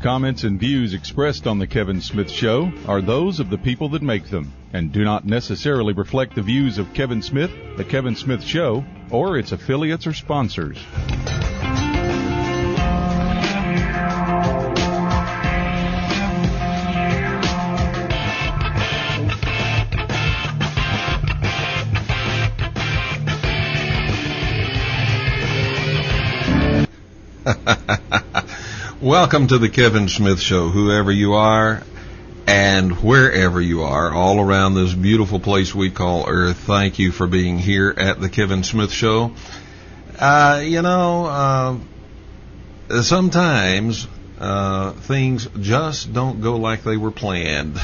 comments, and views expressed on The Kevin Smith Show are those of the people that make them and do not necessarily reflect the views of Kevin Smith, The Kevin Smith Show, or its affiliates or sponsors. Welcome to the Kevin Smith Show, whoever you are and wherever you are, all around this beautiful place we call Earth. Thank you for being here at the Kevin Smith Show. Sometimes things just don't go like they were planned.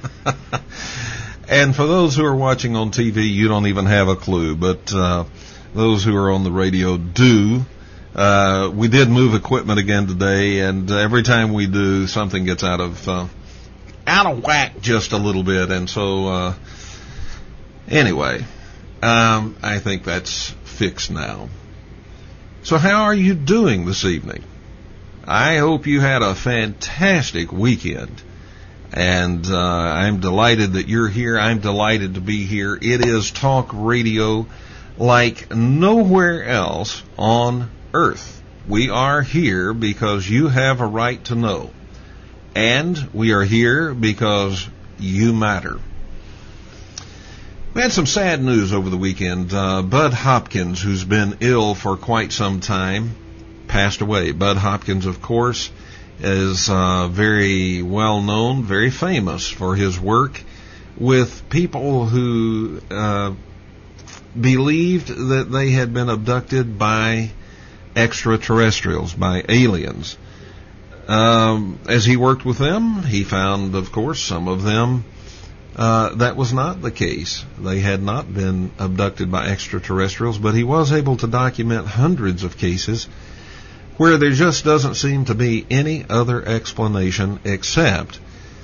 And for those who are watching on TV, you don't even have a clue, but those who are on the radio do. We did move equipment again today, and every time we do, something gets out of whack just a little bit. And so, anyway, I think that's fixed now. So how are you doing this evening? I hope you had a fantastic weekend, and I'm delighted that you're here. I'm delighted to be here. It is talk radio like nowhere else on Earth. We are here because you have a right to know, and we are here because you matter. We had some sad news over the weekend. Bud Hopkins, who's been ill for quite some time, passed away. Bud Hopkins, of course, is very well known, very famous for his work with people who believed that they had been abducted by extraterrestrials, by aliens. As he worked with them, he found, of course, some of them that was not the case. They had not been abducted by extraterrestrials, but he was able to document hundreds of cases where there just doesn't seem to be any other explanation except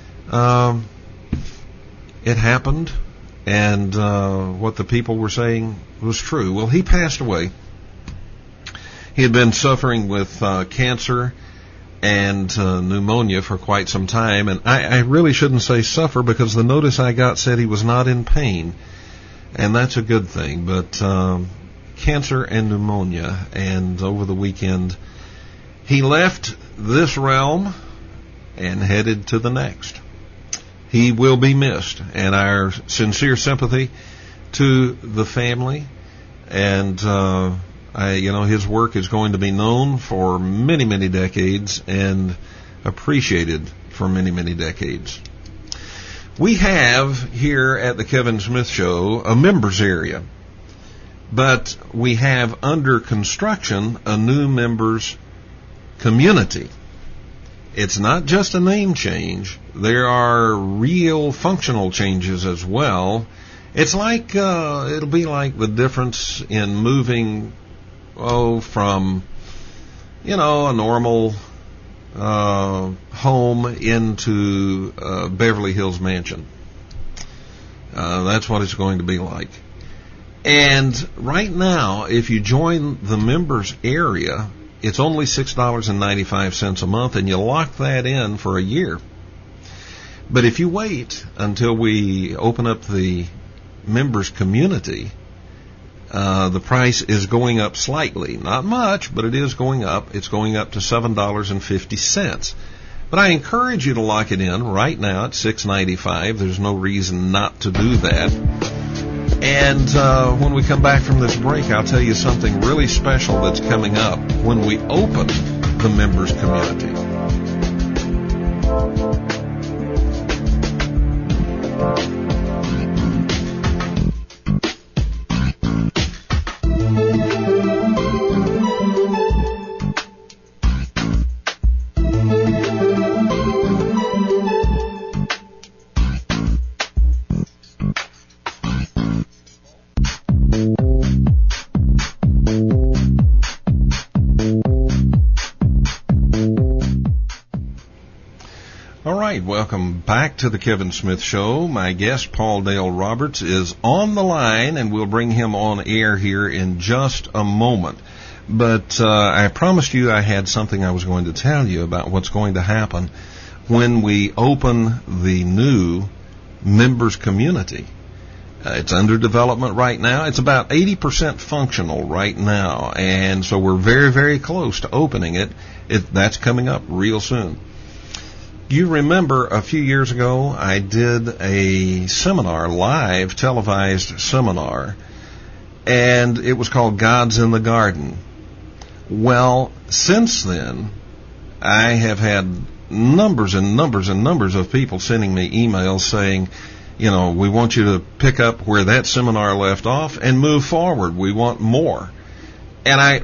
it happened, and what the people were saying was true. Well, he passed away. He had been suffering with cancer and pneumonia for quite some time, and I really shouldn't say suffer, because the notice I got said he was not in pain, and that's a good thing. But cancer and pneumonia, and over the weekend he left this realm and headed to the next. He will be missed, and our sincere sympathy to the family, and his work is going to be known for many, many decades and appreciated for many, many decades. We have here at the Kevin Smith Show a members area, but we have under construction a new members community. It's not just a name change. There are real functional changes as well. It's like, it'll be like the difference in moving from, a normal home into Beverly Hills mansion. That's what it's going to be like. And right now, if you join the members area, it's only $6.95 a month, and you lock that in for a year. But if you wait until we open up the members community, the price is going up slightly. Not much, but it is going up. It's going up to $7.50. But I encourage you to lock it in right now at $6.95. There's no reason not to do that. And when we come back from this break, I'll tell you something really special that's coming up when we open the members community. Welcome back to the Kevin Smith Show. My guest, Paul Dale Roberts, is on the line, and we'll bring him on air here in just a moment. But I promised you I had something I was going to tell you about what's going to happen when we open the new members community. It's under development right now. It's about 80% functional right now, and so we're very, very close to opening it. That's coming up real soon. You remember a few years ago I did a seminar, live televised seminar, and it was called God's in the Garden. Well, since then, I have had numbers and numbers and numbers of people sending me emails saying, we want you to pick up where that seminar left off and move forward. We want more. And I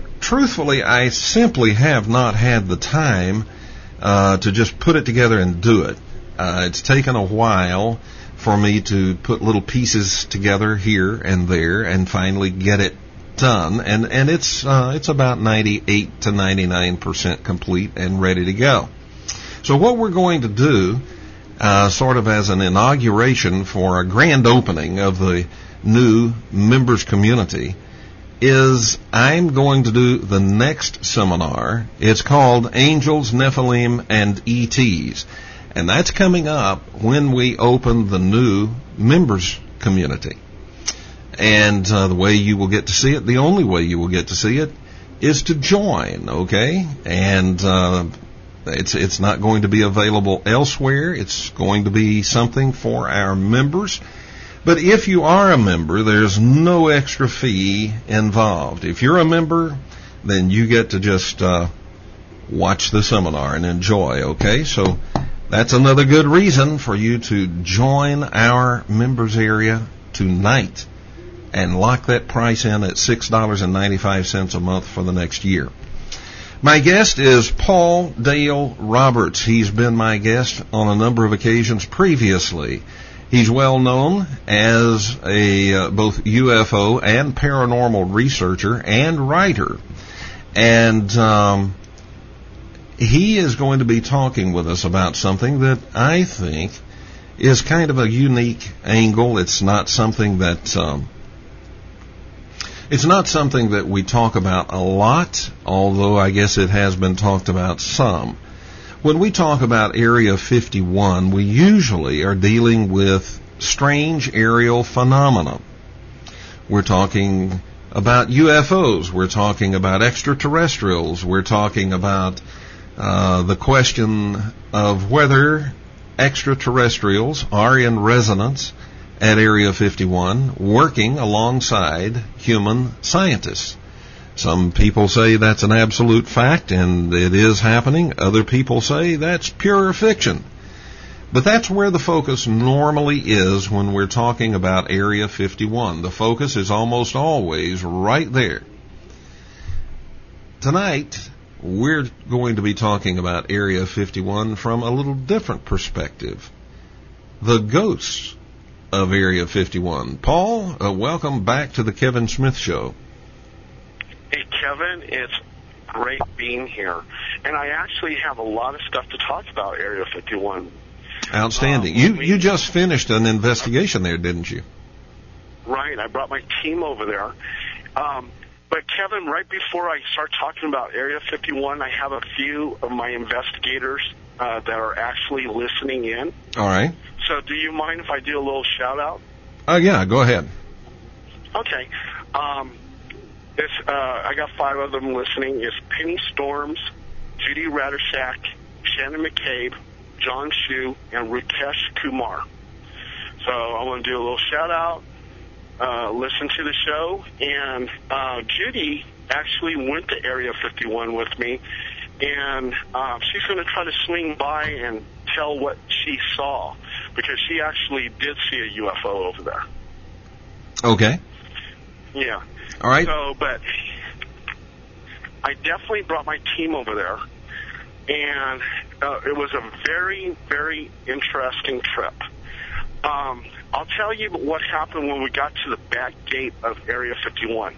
simply have not had the time to just put it together and do it. It's taken a while for me to put little pieces together here and there and finally get it done, and it's about 98 to 99% complete and ready to go. So what we're going to do, sort of as an inauguration for a grand opening of the new members community, is I'm going to do the next seminar. It's called Angels, Nephilim, and ETs, and that's coming up when we open the new members community. And the way you will get to see it, the only way you will get to see it, is to join, okay? And it's not going to be available elsewhere. It's going to be something for our members. But if you are a member, there's no extra fee involved. If you're a member, then you get to just watch the seminar and enjoy, okay? So that's another good reason for you to join our members area tonight and lock that price in at $6.95 a month for the next year. My guest is Paul Dale Roberts. He's been my guest on a number of occasions previously. He's well known as a both UFO and paranormal researcher and writer. And he is going to be talking with us about something that I think is kind of a unique angle. It's not something that we talk about a lot, although I guess it has been talked about some. When we talk about Area 51, we usually are dealing with strange aerial phenomena. We're talking about UFOs. We're talking about extraterrestrials. We're talking about the question of whether extraterrestrials are in resonance at Area 51, working alongside human scientists. Some people say that's an absolute fact, and it is happening. Other people say that's pure fiction. But that's where the focus normally is when we're talking about Area 51. The focus is almost always right there. Tonight, we're going to be talking about Area 51 from a little different perspective. The ghosts of Area 51. Paul, welcome back to the Kevin Smith Show. Hey, Kevin, it's great being here. And I actually have a lot of stuff to talk about Area 51. Outstanding. You just finished an investigation there, didn't you? Right. I brought my team over there. But, Kevin, right before I start talking about Area 51, I have a few of my investigators that are actually listening in. All right. So do you mind if I do a little shout-out? Yeah, go ahead. Okay. I got 5 of them listening. It's Penny Storms, Judy Radersack, Shannon McCabe, John Shu, and Rukesh Kumar. So I want to do a little shout-out, listen to the show, and Judy actually went to Area 51 with me, and she's going to try to swing by and tell what she saw, because she actually did see a UFO over there. Okay. Yeah. All right. So, but I definitely brought my team over there, and it was a very, very interesting trip. I'll tell you what happened when we got to the back gate of Area 51.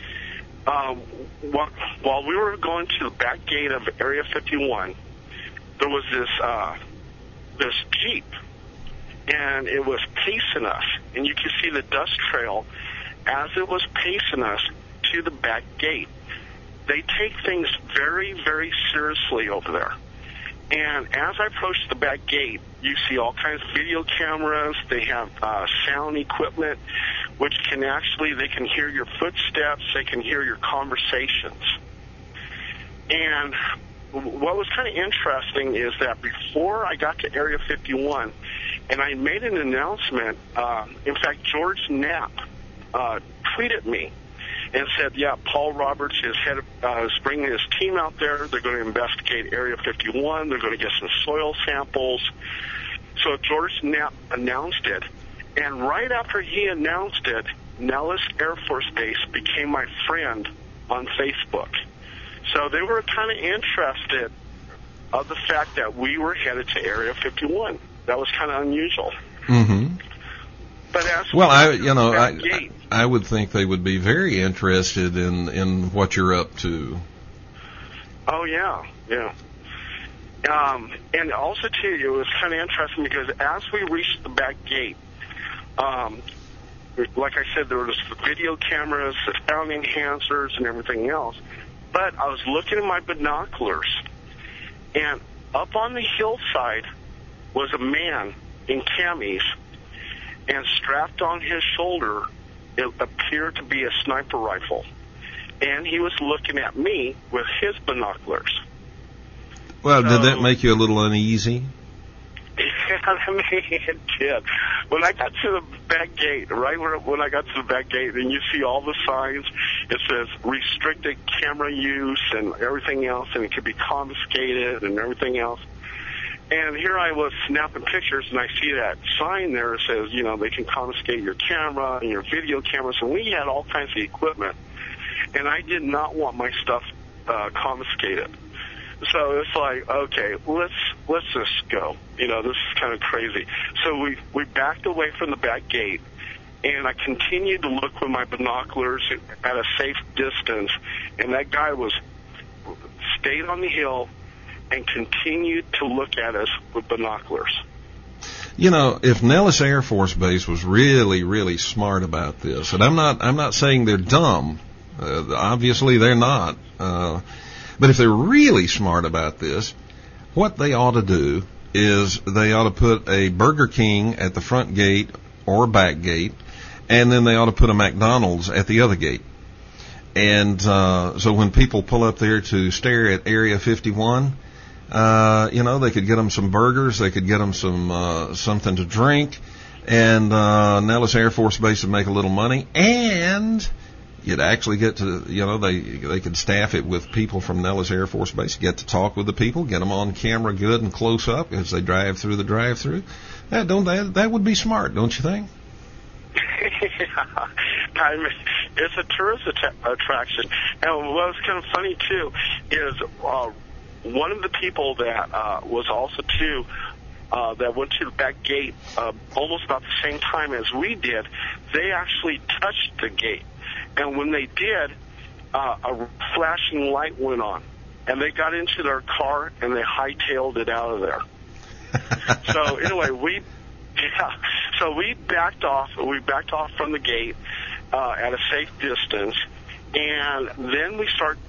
While we were going to the back gate of Area 51, there was this Jeep, and it was pacing us, and you could see the dust trail as it was pacing us to the back gate. they take things very, very seriously over there. And as I approach the back gate, you see all kinds of video cameras. They have sound equipment, which they can hear your footsteps. They can hear your conversations. And what was kind of interesting is that before I got to Area 51, and I made an announcement, in fact, George Knapp tweeted me and said, yeah, Paul Roberts is bringing his team out there. They're going to investigate Area 51. They're going to get some soil samples. So George Knapp announced it. And right after he announced it, Nellis Air Force Base became my friend on Facebook. So they were kind of interested of the fact that we were headed to Area 51. That was kind of unusual. Mm-hmm. But as I would think they would be very interested in what you're up to. Oh, yeah. And also, too, it was kind of interesting because as we reached the back gate, like I said, there was the video cameras, the sound enhancers, and everything else. But I was looking at my binoculars, and up on the hillside was a man in camis, and strapped on his shoulder, it appeared to be a sniper rifle. And he was looking at me with his binoculars. Well, did that make you a little uneasy? It did. When I got to the back gate, when I got to the back gate, and you see all the signs, it says restricted camera use and everything else, and it could be confiscated and everything else. And here I was snapping pictures, and I see that sign there that says, they can confiscate your camera and your video cameras, and we had all kinds of equipment. And I did not want my stuff confiscated. So it's like, okay, let's just go. This is kind of crazy. So we backed away from the back gate, and I continued to look with my binoculars at a safe distance, and that guy stayed on the hill and continued to look at us with binoculars. If Nellis Air Force Base was really, really smart about this, and I'm not saying they're dumb. Obviously, they're not. But if they're really smart about this, what they ought to do is they ought to put a Burger King at the front gate or back gate, and then they ought to put a McDonald's at the other gate. And so when people pull up there to stare at Area 51, they could get them some burgers, they could get them some something to drink, and Nellis Air Force Base would make a little money, and you'd actually get to, they could staff it with people from Nellis Air Force Base, get to talk with the people, get them on camera good and close up as they drive through the drive-through. That would be smart, don't you think? Yeah. It's a tourist attraction. And what's kind of funny, too, is one of the people that was also, too, that went to the back gate almost about the same time as we did, they actually touched the gate. And when they did, a flashing light went on. And they got into their car, and they hightailed it out of there. So anyway, we backed off. We backed off from the gate at a safe distance, and then we start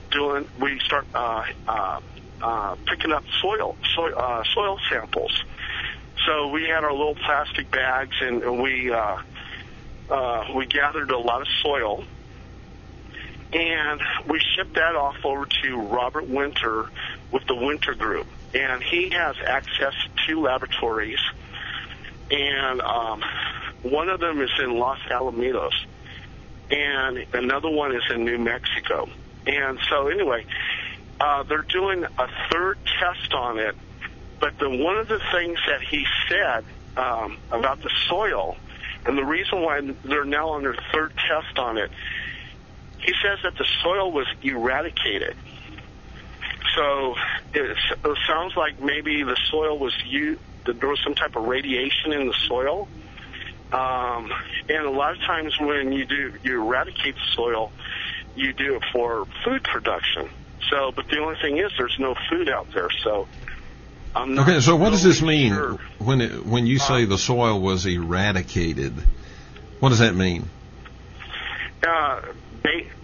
picking up soil samples. So we had our little plastic bags, and we gathered a lot of soil, and we shipped that off over to Robert Winter with the Winter Group, and he has access to 2 laboratories, and one of them is in Los Alamitos, and another one is in New Mexico. And so anyway, they're doing a 3rd test on it, but one of the things that he said about the soil, and the reason why they're now on their 3rd test on it, he says that the soil was eradicated. So it sounds like maybe the soil was used, there was some type of radiation in the soil. And a lot of times when you eradicate the soil, you do it for food production. So, but the only thing is there's no food out there. So I'm not okay, so what does this mean sure. when you say the soil was eradicated? What does that mean?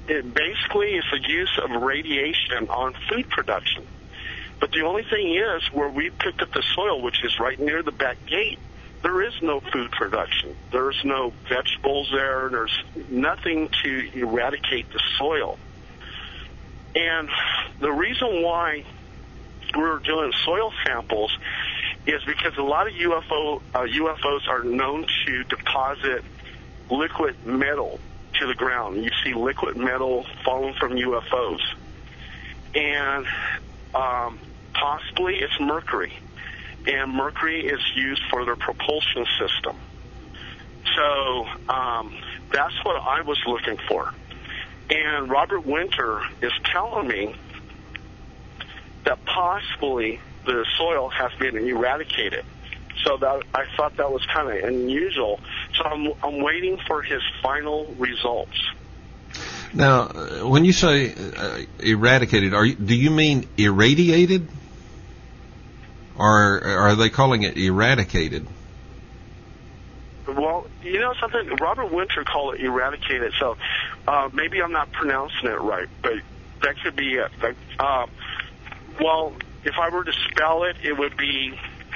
it basically is the use of radiation on food production. But the only thing is, where we picked up the soil, which is right near the back gate, there is no food production. There's no vegetables there. There's nothing to eradicate the soil. And the reason why we're doing soil samples is because a lot of UFOs are known to deposit liquid metal to the ground. You see liquid metal falling from UFOs. And possibly it's mercury. And mercury is used for their propulsion system. So that's what I was looking for. And Robert Winter is telling me that possibly the soil has been eradicated. So that I thought that was kind of unusual. So I'm waiting for his final results. Now, when you say eradicated, do you mean irradiated? Or are they calling it eradicated? Well, you know something? Robert Winter called it eradicated, so maybe I'm not pronouncing it right, but that could be it. Well, if I were to spell it, it would be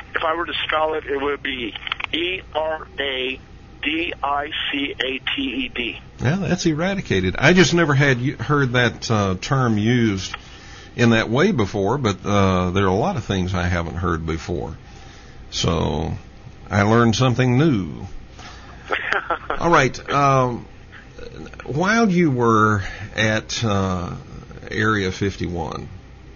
ERADICATED. Yeah, that's eradicated. I just never had heard that term used in that way before, but there are a lot of things I haven't heard before. So I learned something new. All right. While you were at Area 51,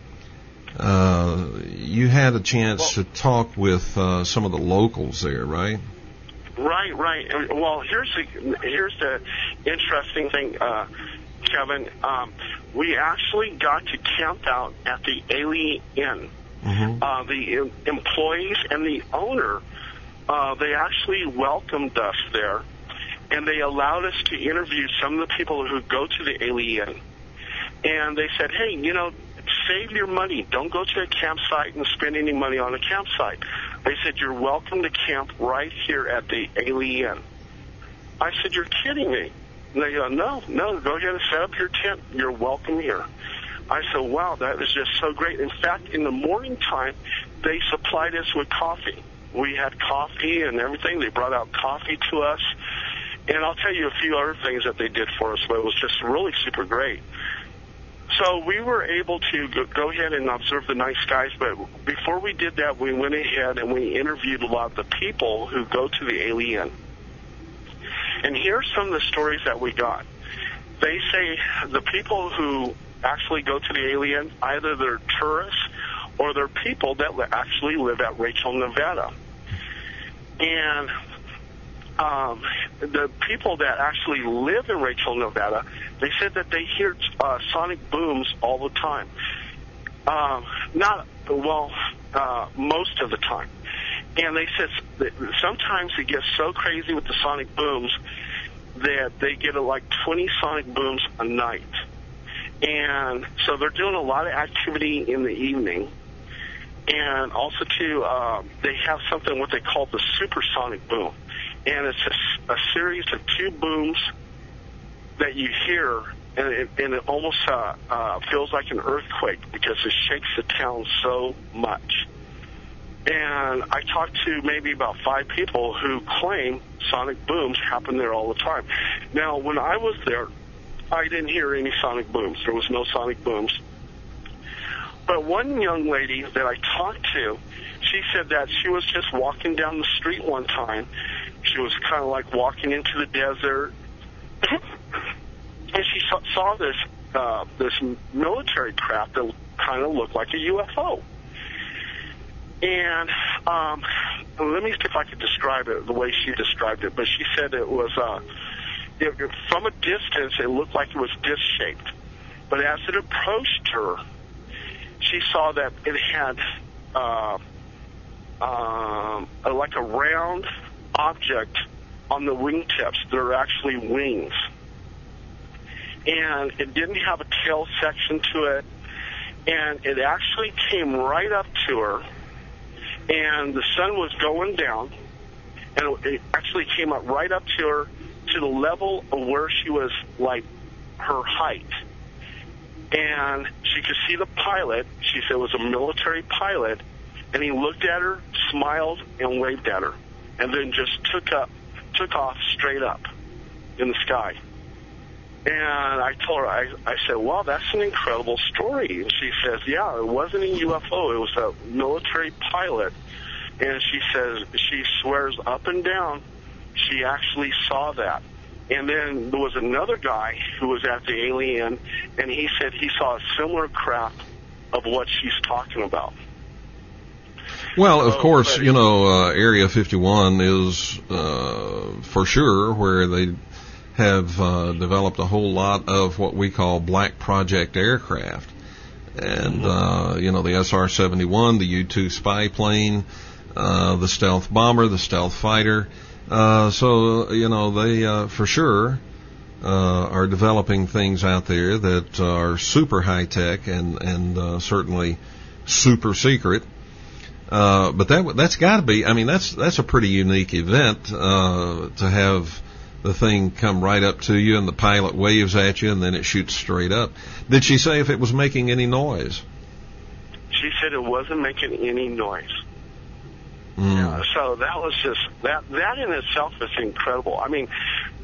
you had a chance to talk with some of the locals there, right? Right. Well, here's the interesting thing, Kevin. We actually got to camp out at the Alien Inn. Mm-hmm. The employees and the owner, they actually welcomed us there, and they allowed us to interview some of the people who go to the Alien. And they said, hey, save your money. Don't go to a campsite and spend any money on a campsite. They said, you're welcome to camp right here at the Alien. I said, you're kidding me. And they go, no, go ahead and set up your tent. You're welcome here. I said, wow, that is just so great. In fact, in the morning time, they supplied us with coffee. We had coffee and everything. They brought out coffee to us. And I'll tell you a few other things that they did for us, but it was just really super great. So we were able to go ahead and observe the night skies, but before we did that, we went ahead and we interviewed a lot of the people who go to the Alien. And here's some of the stories that we got. They say the people who actually go to the Alien, either they're tourists or they're people that actually live at Rachel, Nevada. And the people that actually live in Rachel, Nevada, they said that they hear sonic booms all the time. Most of the time. And they said that sometimes it gets so crazy with the sonic booms that they get like 20 sonic booms a night. And so they're doing a lot of activity in the evening. And also, too, they have something what they call the supersonic boom. And it's a series of two booms that you hear, and it almost feels like an earthquake because it shakes the town so much. And I talked to maybe about 5 people who claim sonic booms happen there all the time. Now, when I was there, I didn't hear any sonic booms. There was no sonic booms. But one young lady that I talked to, she said that she was just walking down the street one time. She was kind of like walking into the desert, and she saw this military craft that kind of looked like a UFO. And let me see if I could describe it the way she described it. But she said it was, from a distance, it looked like it was disc-shaped. But as it approached her, she saw that it had like a round object on the wingtips. They're actually wings. And it didn't have a tail section to it. And it actually came right up to her. And the sun was going down. And it actually came up right up to her to the level of where she was, like, her height. And she could see the pilot. She said it was a military pilot. And he looked at her, smiled, and waved at her. And then just took off straight up in the sky. And I told her, I said, well, that's an incredible story. And she says, yeah, it wasn't a UFO. It was a military pilot. And she says, she swears up and down, she actually saw that. And then there was another guy who was at the alien, and he said he saw a similar craft of what she's talking about. Well, of course, Area 51 is for sure where they have developed a whole lot of what we call black project aircraft. And, the SR-71, the U-2 spy plane, the stealth bomber, the stealth fighter. They for sure are developing things out there that are super high-tech and certainly super secret. But that's got to be, that's a pretty unique event to have the thing come right up to you and the pilot waves at you and then it shoots straight up. Did she say if it was making any noise? She said it wasn't making any noise. Mm. Yeah, so that was just, that in itself is incredible. I mean,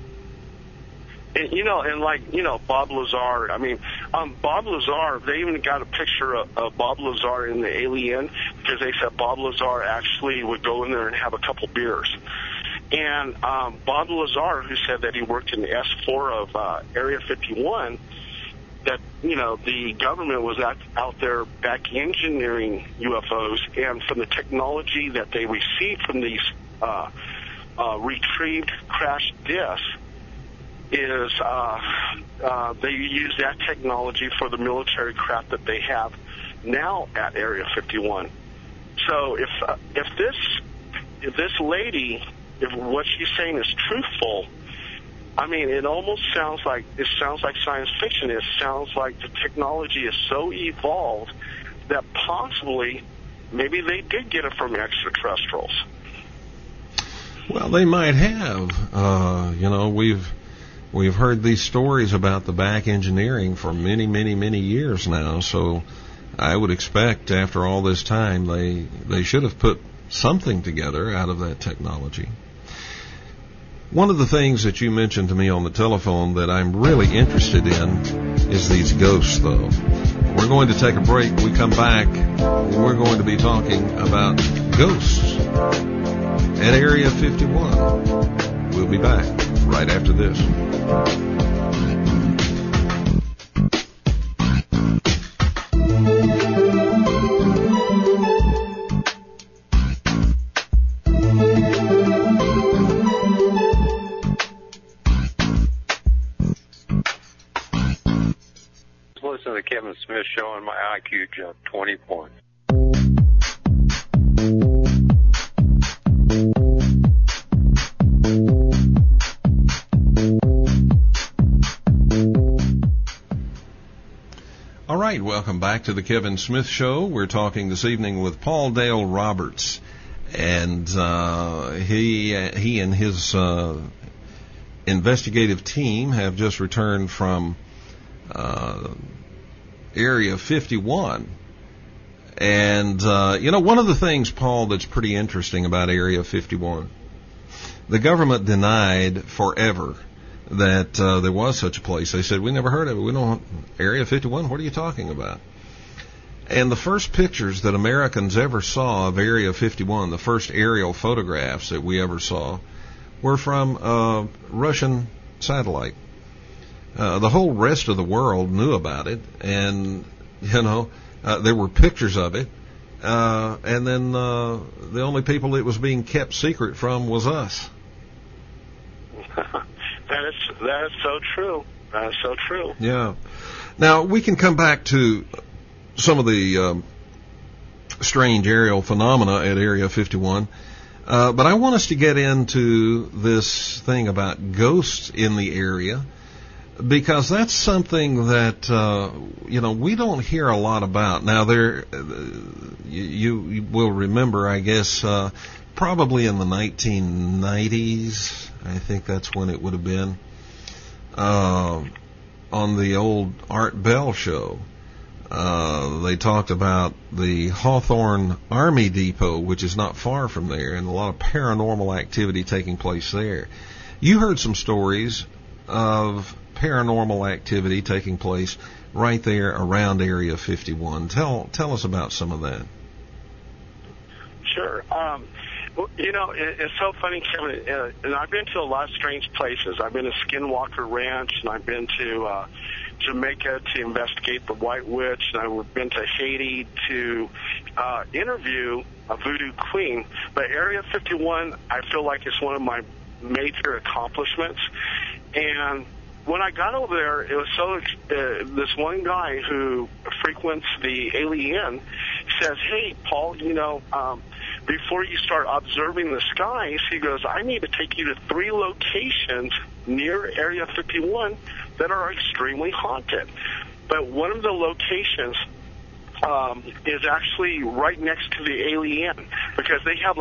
Bob Lazar, Bob Lazar, they even got a picture of Bob Lazar in the alien because they said Bob Lazar actually would go in there and have a couple beers. And Bob Lazar, who said that he worked in the S4 of Area 51, that, the government was out there back engineering UFOs, and from the technology that they received from these retrieved crashed discs, is they use that technology for the military craft that they have now at Area 51. So if this lady, if what she's saying is truthful, it almost sounds like science fiction. It sounds like the technology is so evolved that possibly maybe they did get it from extraterrestrials. Well, they might have. We've heard these stories about the back engineering for many, many, many years now. So I would expect after all this time they should have put something together out of that technology. One of the things that you mentioned to me on the telephone that I'm really interested in is these ghosts, though. We're going to take a break. When we come back, we're going to be talking about ghosts at Area 51. We'll be back right after this. Listen to the Kevin Smith Show and my IQ jumped 20 points. All right, welcome back to the Kevin Smith Show. We're talking this evening with Paul Dale Roberts, and he and his investigative team have just returned from Area 51. And, one of the things, Paul, that's pretty interesting about Area 51, the government denied forever that there was such a place. They said, we never heard of it. We don't, Area 51, what are you talking about? And the first pictures that Americans ever saw of Area 51, the first aerial photographs that we ever saw, were from a Russian satellite. The whole rest of the world knew about it, and, there were pictures of it, and then the only people it was being kept secret from was us. That is so true. That is so true. Yeah. Now, we can come back to some of the strange aerial phenomena at Area 51, but I want us to get into this thing about ghosts in the area, because that's something that, we don't hear a lot about. Now, you will remember, I guess, probably in the 1990s, I think that's when it would have been, on the old Art Bell show. They talked about the Hawthorne Army Depot, which is not far from there, and a lot of paranormal activity taking place there. You heard some stories of paranormal activity taking place right there around Area 51. Tell us about some of that. Sure. It's so funny, Kevin. And I've been to a lot of strange places. I've been to Skinwalker Ranch, and I've been to Jamaica to investigate the White Witch, and I've been to Haiti to interview a voodoo queen. But Area 51, I feel like it's one of my major accomplishments. And when I got over there, it was so this one guy who frequents the Alien says, "Hey, Paul, before you start observing the skies," he goes, "I need to take you to 3 locations near Area 51 that are extremely haunted." But one of the locations is actually right next to the Alien, because they have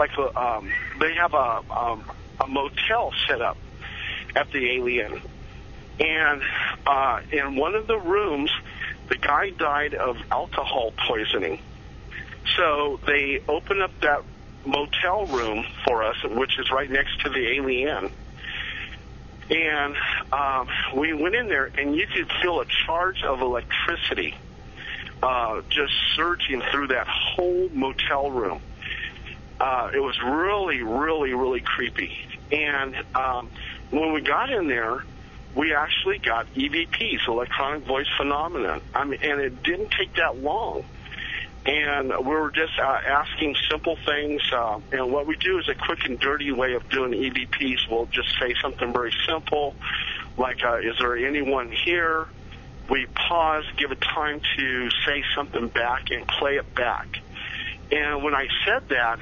a motel set up at the Alien. And in one of the rooms, the guy died of alcohol poisoning. So they opened up that motel room for us, which is right next to the Alien. And we went in there, and you could feel a charge of electricity just surging through that whole motel room. It was really, really, really creepy. And when we got in there, we actually got EVPs, electronic voice phenomenon. And it didn't take that long. And we were just asking simple things. And what we do is a quick and dirty way of doing EVPs. We'll just say something very simple, like, is there anyone here? We pause, give it time to say something back, and play it back. And when I said that,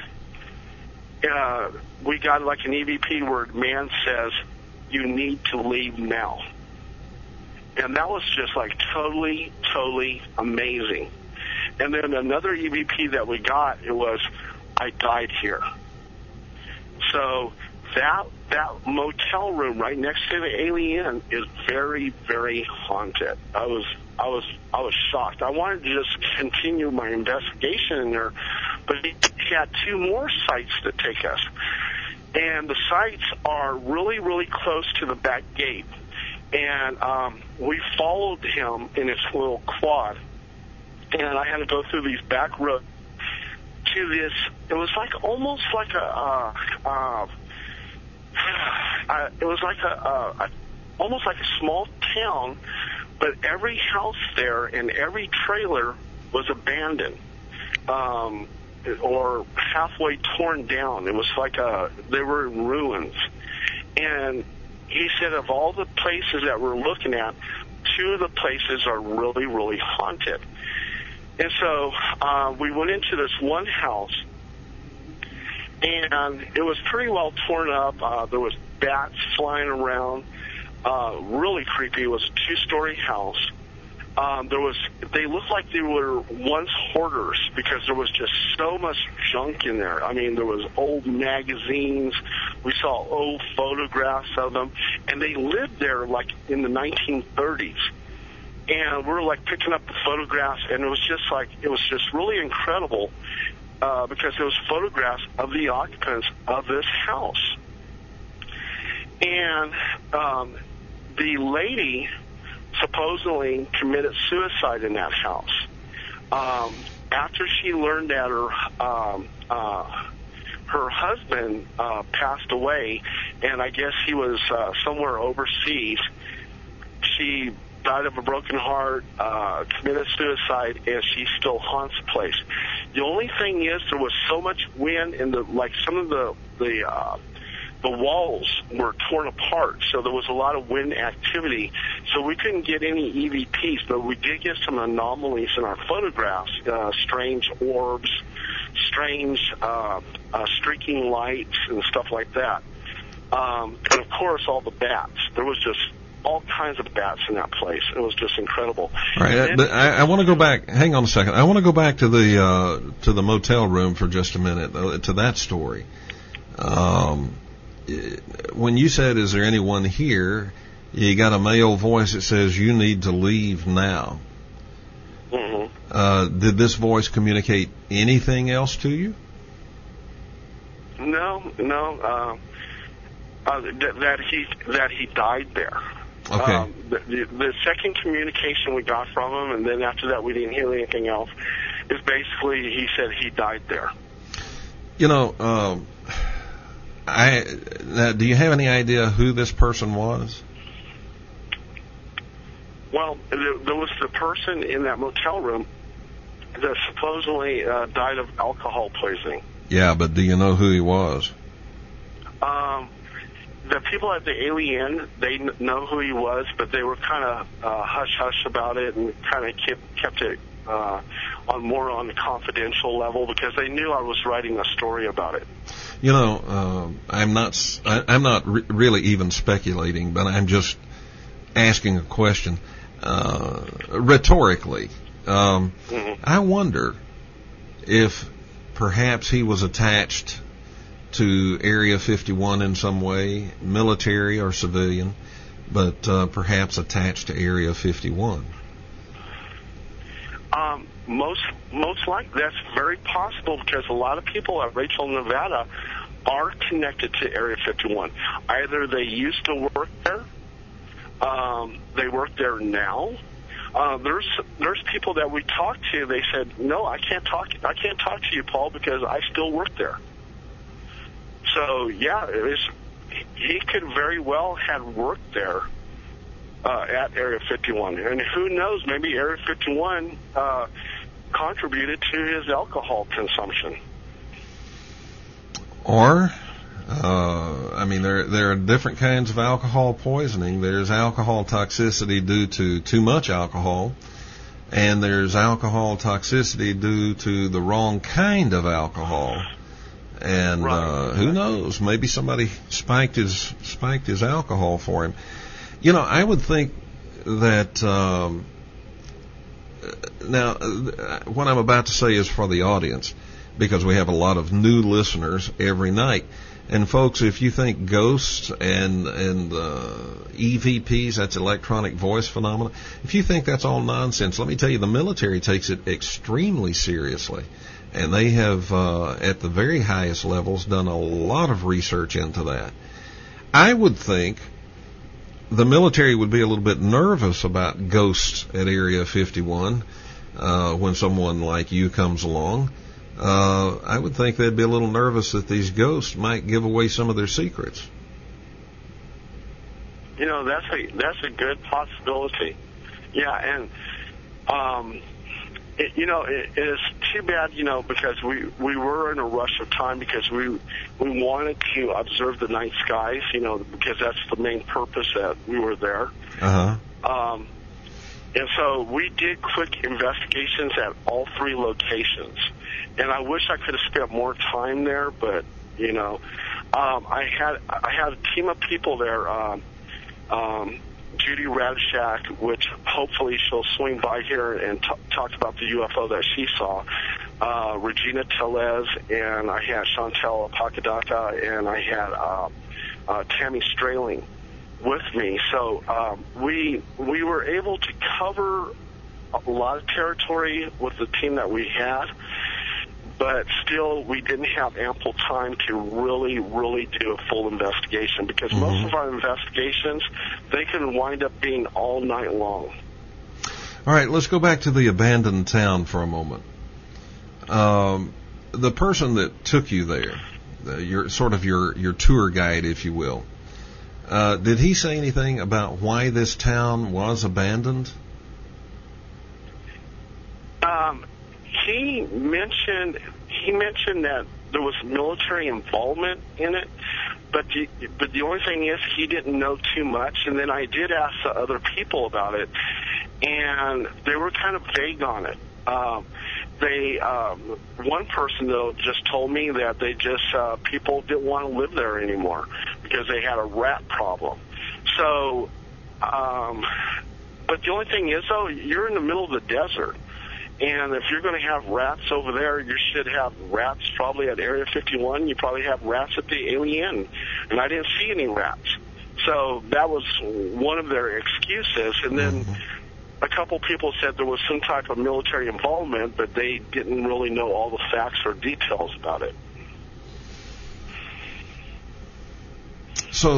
we got like an EVP where man says, "You need to leave now." And that was just like totally, totally amazing. And then another EVP that we got, it was, "I died here." So that motel room right next to the Alien is very, very haunted. I was shocked. I wanted to just continue my investigation in there, but he had 2 more sites to take us. And the sites are really, really close to the back gate. And we followed him in his little quad. And I had to go through these back roads to this. It was like almost like almost like a small town, but every house there and every trailer was abandoned. Or halfway torn down. It was like they were in ruins. And he said of all the places that we're looking at, 2 of the places are really, really haunted. And so we went into this one house, and it was pretty well torn up. There was bats flying around. Really creepy. It was a 2-story house. They looked like they were once hoarders, because there was just so much junk in there. I mean, there was old magazines. We saw old photographs of them, and they lived there like in the 1930s. And we were like picking up the photographs, and it was just really incredible, because it was photographs of the occupants of this house. And the lady supposedly committed suicide in that house. After she learned that her husband passed away, and I guess he was somewhere overseas, she died of a broken heart, committed suicide, and she still haunts the place. The only thing is, there was so much wind, and some of the walls were torn apart, so there was a lot of wind activity. So we couldn't get any EVPs, but we did get some anomalies in our photographs, strange orbs, strange streaking lights, and stuff like that. And, of course, all the bats. There was just all kinds of bats in that place. It was just incredible. All right, but I want to go back. Hang on a second. I want to go back to the motel room for just a minute, to that story. When you said, "Is there anyone here?" You got a male voice that says, you need to leave now. Mm-hmm. Did this voice communicate anything else to you? No. That he died there. Okay. The second communication we got from him, and then after that we didn't hear anything else, is basically he said he died there. You know, do you have any idea who this person was? Well, there was the person in that motel room that supposedly died of alcohol poisoning. Yeah, but do you know who he was? The people at the Alien, they know who he was, but they were kind of hush-hush about it and kind of kept it on the confidential level because they knew I was writing a story about it. You know, I'm not really even speculating, but I'm just asking a question rhetorically. I wonder if perhaps he was attached to Area 51 in some way, military or civilian, but perhaps attached to Area 51. Most likely, that's very possible because a lot of people at Rachel, Nevada are connected to Area 51. Either they used to work there, they work there now. There's people that we talked to. They said, "No, I can't talk to you, Paul, because I still work there." So yeah, he could very well have worked there at Area 51, and who knows? Maybe Area 51 contributed to his alcohol consumption. Or, I mean, there are different kinds of alcohol poisoning. There's alcohol toxicity due to too much alcohol, and there's alcohol toxicity due to the wrong kind of alcohol. And who knows? Maybe somebody spiked his alcohol for him. You know, I would think that now what I'm about to say is for the audience because we have a lot of new listeners every night. And folks, if you think ghosts and EVPs, that's electronic voice phenomena, if you think that's all nonsense, let me tell you, the military takes it extremely seriously. And they have, at the very highest levels, done a lot of research into that. I would think the military would be a little bit nervous about ghosts at Area 51 when someone like you comes along. I would think they'd be a little nervous that these ghosts might give away some of their secrets. You know, that's a good possibility. Yeah, and it is too bad, because we were in a rush of time because we wanted to observe the night skies, because that's the main purpose that we were there. Uh-huh. And so we did quick investigations at all three locations. And I wish I could have spent more time there, but, I had a team of people there, Judy Radishak, which hopefully she'll swing by here and talk about the UFO that she saw, Regina Tellez, and I had Chantel Apakadaka, and I had Tammy Strayling with me. So we were able to cover a lot of territory with the team that we had, but still we didn't have ample time to really, really do a full investigation because most of our investigations, they can wind up being all night long. All right, let's go back to the abandoned town for a moment. The person that took you there, your tour guide, if you will, did he say anything about why this town was abandoned? He mentioned that there was military involvement in it, but the only thing is he didn't know too much. And then I did ask the other people about it, and they were kind of vague on it. One person though just told me that people didn't want to live there anymore because they had a rat problem. So, but the only thing is though, you're in the middle of the desert. And if you're going to have rats over there, you should have rats probably at Area 51. You probably have rats at the Alien. And I didn't see any rats. So that was one of their excuses. And then a couple people said there was some type of military involvement, but they didn't really know all the facts or details about it. So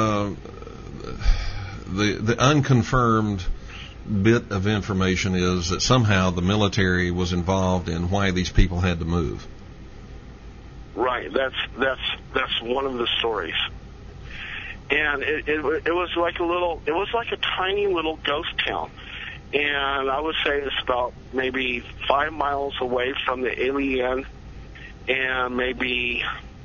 the unconfirmed bit of information is that somehow the military was involved in why these people had to move. Right. That's one of the stories. And it was like a tiny little ghost town. And I would say it's about maybe 5 miles away from the alien, and maybe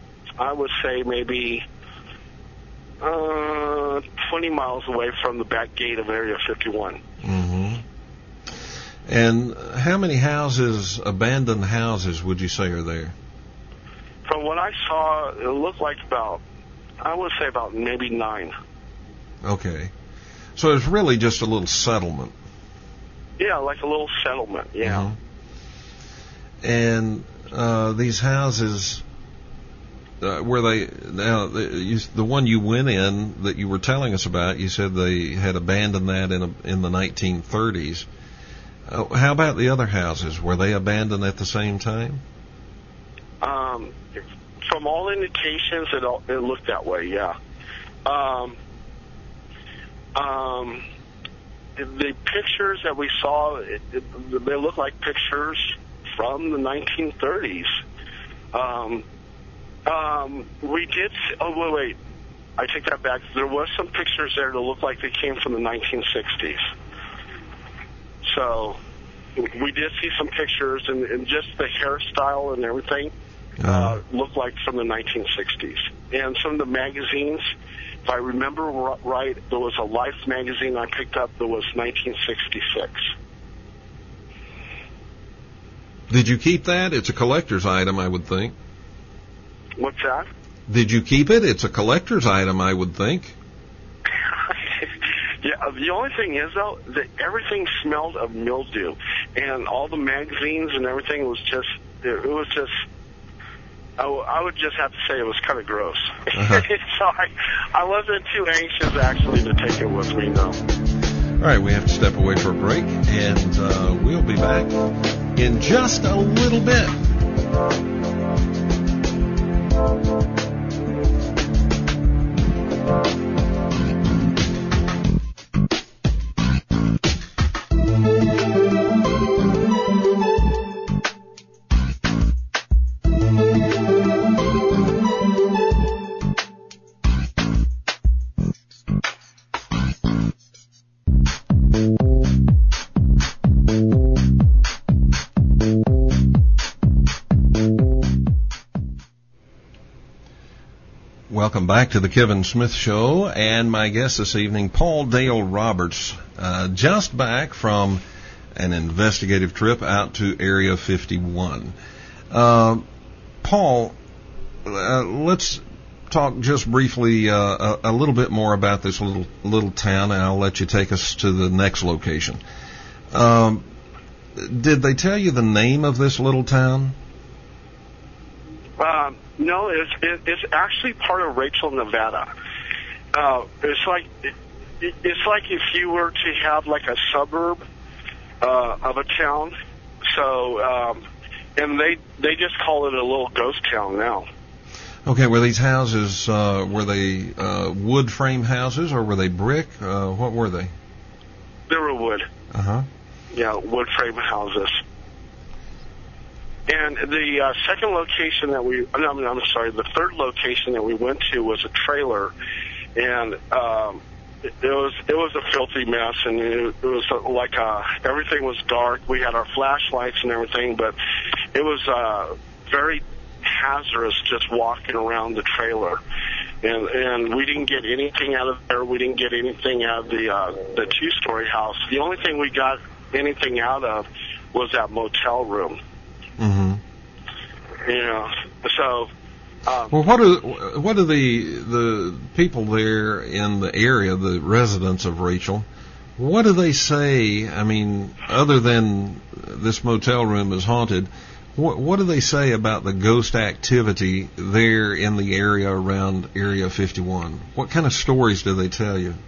20 miles away from the back gate of Area 51. Mm-hmm. And how many houses, abandoned houses, would you say are there? From what I saw, it looked like about maybe 9. Okay. So it's really just a little settlement. Yeah, like a little settlement, yeah. Mm-hmm. And these houses, were they, now, the one you went in that you were telling us about, you said they had abandoned that in the 1930s. How about the other houses? Were they abandoned at the same time? From all indications, it looked that way, yeah. The pictures that we saw, they look like pictures from the 1930s. We did. Oh wait, I take that back. There was some pictures there that looked like they came from the 1960s. So we did see some pictures, and just the hairstyle and everything looked like from the 1960s. And some of the magazines, if I remember right, there was a Life magazine I picked up that was 1966. Did you keep that? It's a collector's item, I would think. What's that? Did you keep it? It's a collector's item, I would think. Yeah, the only thing is, though, that everything smelled of mildew. And all the magazines and everything was just, I would just have to say it was kind of gross. So I wasn't too anxious, actually, to take it with me, though. All right, we have to step away for a break, and we'll be back in just a little bit. Welcome back to the Kevin Smith Show, and my guest this evening, Paul Dale Roberts, just back from an investigative trip out to Area 51. Paul, let's talk just briefly a little bit more about this little town, and I'll let you take us to the next location. Did they tell you the name of this little town? No, it's actually part of Rachel, Nevada. It's like if you were to have like a suburb of a town. So, and they just call it a little ghost town now. Okay, were these houses were they wood frame houses or were they brick? What were they? They were wood. Yeah, wood frame houses. And the second location that the third location that we went to was a trailer, and it was a filthy mess, and it was like everything was dark. We had our flashlights and everything, but it was very hazardous just walking around the trailer. And we didn't get anything out of there. We didn't get anything out of the two-story house. The only thing we got anything out of was that motel room. Mm-hmm. You know, so. Well, what are the people there in the area, the residents of Rachel? What do they say? I mean, other than this motel room is haunted, What do they say about the ghost activity there in the area around Area 51? What kind of stories do they tell you?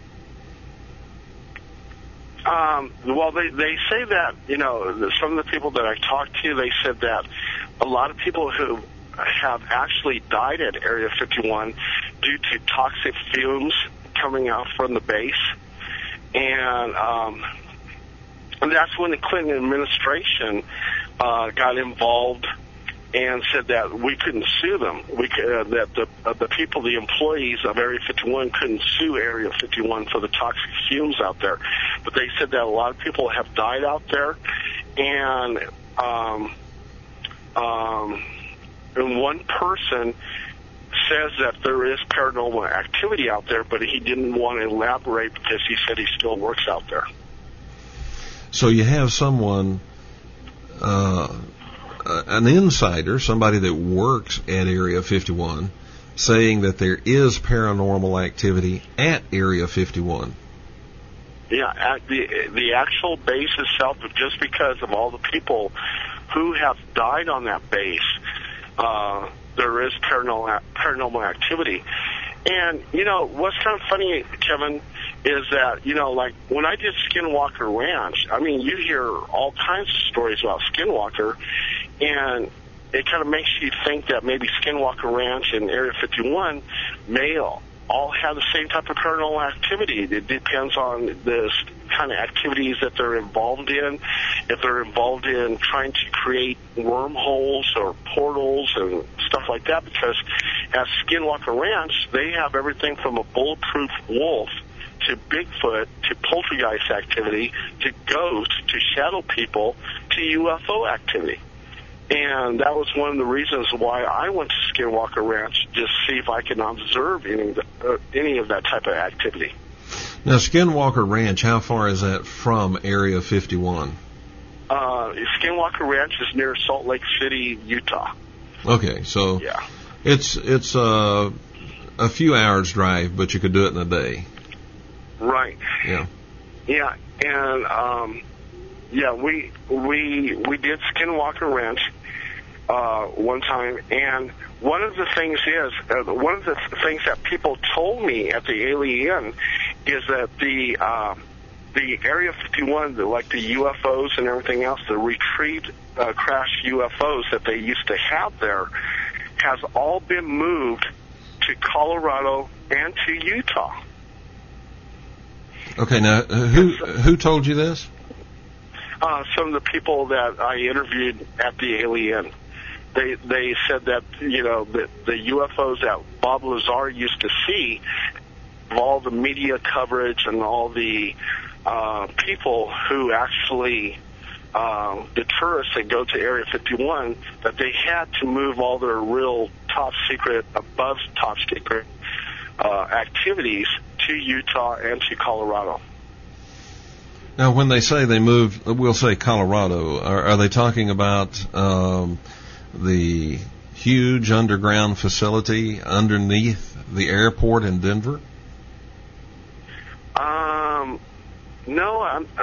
Well, they say that, some of the people that I talked to, they said that a lot of people who have actually died at Area 51 due to toxic fumes coming out from the base. And that's when the Clinton administration got involved and said that we couldn't sue them. That the people, the employees of Area 51 couldn't sue Area 51 for the toxic fumes out there. But they said that a lot of people have died out there, and one person says that there is paranormal activity out there, but he didn't want to elaborate because he said he still works out there. So you have someone, an insider, somebody that works at Area 51, saying that there is paranormal activity at Area 51. Yeah, at the actual base itself, just because of all the people who have died on that base, there is paranormal activity. And, what's kind of funny, Kevin, is that, like when I did Skinwalker Ranch, I mean, you hear all kinds of stories about Skinwalker, and it kind of makes you think that maybe Skinwalker Ranch and Area 51 may all have the same type of paranormal activity. It depends on the kind of activities that they're involved in. If they're involved in trying to create wormholes or portals and stuff like that, because at Skinwalker Ranch, they have everything from a bulletproof wolf to Bigfoot to poltergeist activity to ghosts to shadow people to UFO activity. And that was one of the reasons why I went to Skinwalker Ranch, just to see if I can observe any of that type of activity. Now, Skinwalker Ranch, how far is that from Area 51? Skinwalker Ranch is near Salt Lake City, Utah. Okay, so yeah, it's a few hours drive, but you could do it in a day. Right. Yeah. Yeah, and we did Skinwalker Ranch one time, and one of the things that people told me at the Alien is that the Area 51, like the UFOs and everything else, the retrieved crashed UFOs that they used to have there, has all been moved to Colorado and to Utah. Okay, now who told you this? Some of the people that I interviewed at the Alien, they said that the UFOs that Bob Lazar used to see, of all the media coverage and all the people who actually the tourists that go to Area 51, that they had to move all their real top secret, above top secret activities to Utah and to Colorado. Now, when they say they moved, we'll say Colorado, are they talking about the huge underground facility underneath the airport in Denver? No.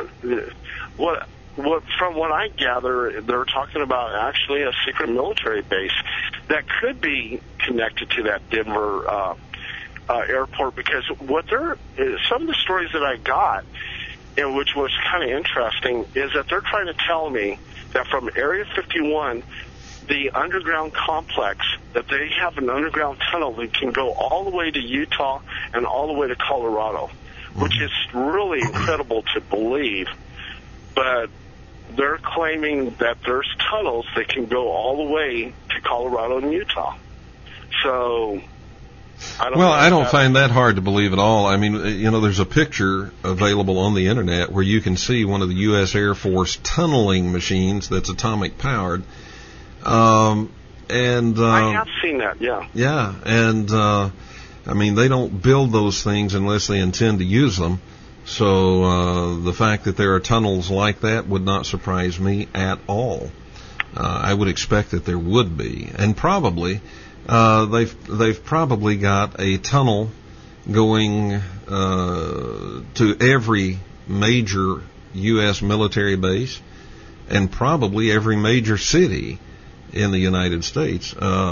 From what I gather, they're talking about actually a secret military base that could be connected to that Denver airport, because some of the stories that I got, and which was kind of interesting, is that they're trying to tell me that from Area 51, the underground complex, that they have an underground tunnel that can go all the way to Utah and all the way to Colorado, which is really incredible to believe. But they're claiming that there's tunnels that can go all the way to Colorado and Utah. So I don't find that hard to believe at all. I mean, there's a picture available on the internet where you can see one of the U.S. Air Force tunneling machines that's atomic powered. I have seen that, yeah. Yeah, and I mean, they don't build those things unless they intend to use them. So the fact that there are tunnels like that would not surprise me at all. I would expect that there would be, and probably they've probably got a tunnel going to every major U.S. military base and probably every major city in the United States.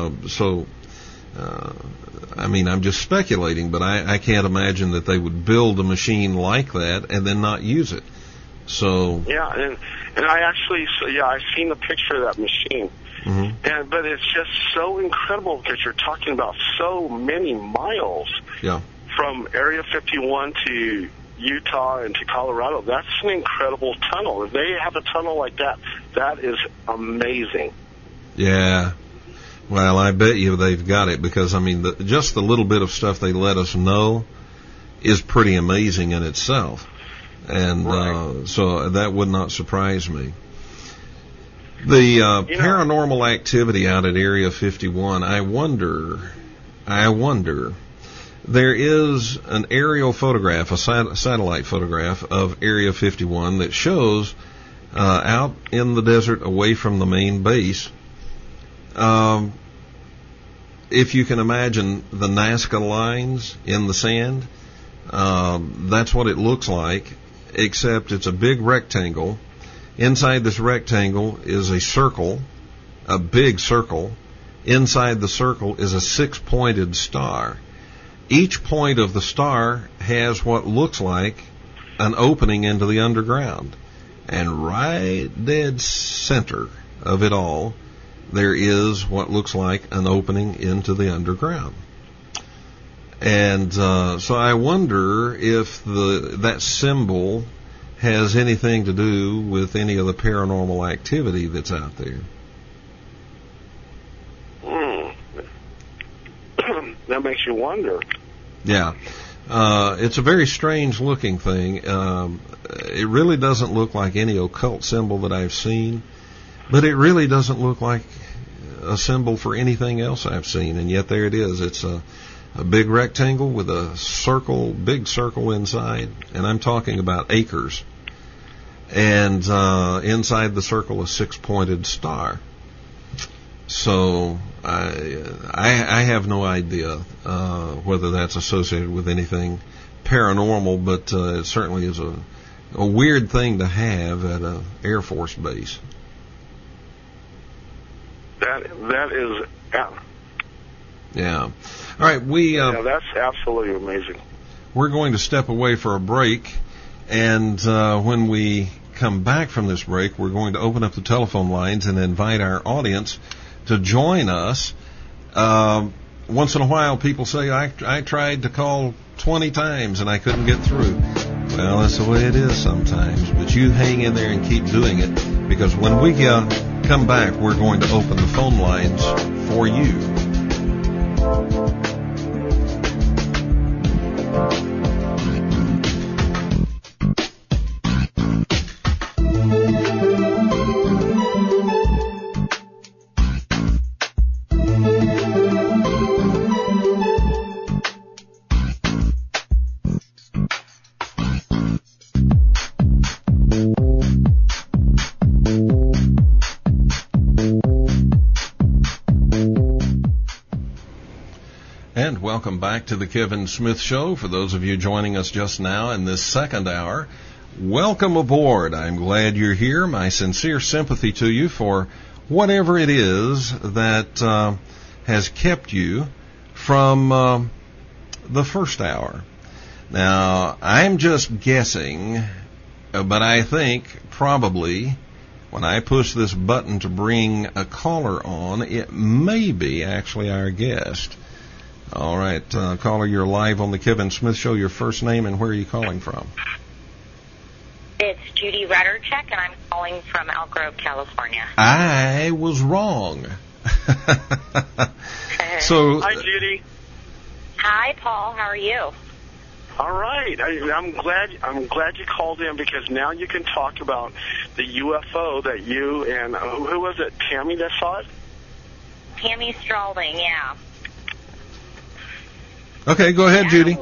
I mean, I'm just speculating, but I can't imagine that they would build a machine like that and then not use it. So yeah, and I actually, I've seen the picture of that machine. Mm-hmm. But it's just so incredible because you're talking about so many miles from Area 51 to Utah and to Colorado. That's an incredible tunnel. If they have a tunnel like that, that is amazing. Yeah. Well, I bet you they've got it because, I mean, just the little bit of stuff they let us know is pretty amazing in itself. And so that would not surprise me. The paranormal activity out at Area 51, I wonder, there is an aerial photograph, a satellite photograph of Area 51 that shows out in the desert away from the main base. If you can imagine the Nazca lines in the sand, that's what it looks like, except it's a big rectangle. Inside this rectangle is a circle, a big circle. Inside the circle is a 6-pointed star. Each point of the star has what looks like an opening into the underground. And right dead center of it all, there is what looks like an opening into the underground. And so I wonder if that symbol has anything to do with any of the paranormal activity that's out there. That makes you wonder. Yeah. It's a very strange looking thing. It really doesn't look like any occult symbol that I've seen, but it really doesn't look like a symbol for anything else I've seen, and yet there it is. It's a big rectangle with a circle, big circle inside, and I'm talking about acres. And inside the circle, a 6-pointed star. So I have no idea whether that's associated with anything paranormal, but it certainly is a weird thing to have at an Air Force base. That is, yeah. All right, that's absolutely amazing. We're going to step away for a break, and when we come back from this break, we're going to open up the telephone lines and invite our audience to join us. Once in a while, people say, I tried to call 20 times and I couldn't get through. Well, that's the way it is sometimes, but you hang in there and keep doing it, because when we come back, we're going to open the phone lines for you. And welcome back to the Kevin Smith Show. For those of you joining us just now in this second hour, welcome aboard. I'm glad you're here. My sincere sympathy to you for whatever it is that has kept you from the first hour. Now, I'm just guessing, but I think probably when I push this button to bring a caller on, it may be actually our guest. All right, caller, you're live on the Kevin Smith Show. Your first name and where are you calling from? It's Judy Raderchek, and I'm calling from Elk Grove, California. I was wrong. So, hi, Judy. Hi, Paul. How are you? All right. I'm glad you called in, because now you can talk about the UFO that you and who was it? Tammy that saw it? Tammy Strawling, yeah. Okay, go ahead, Judy.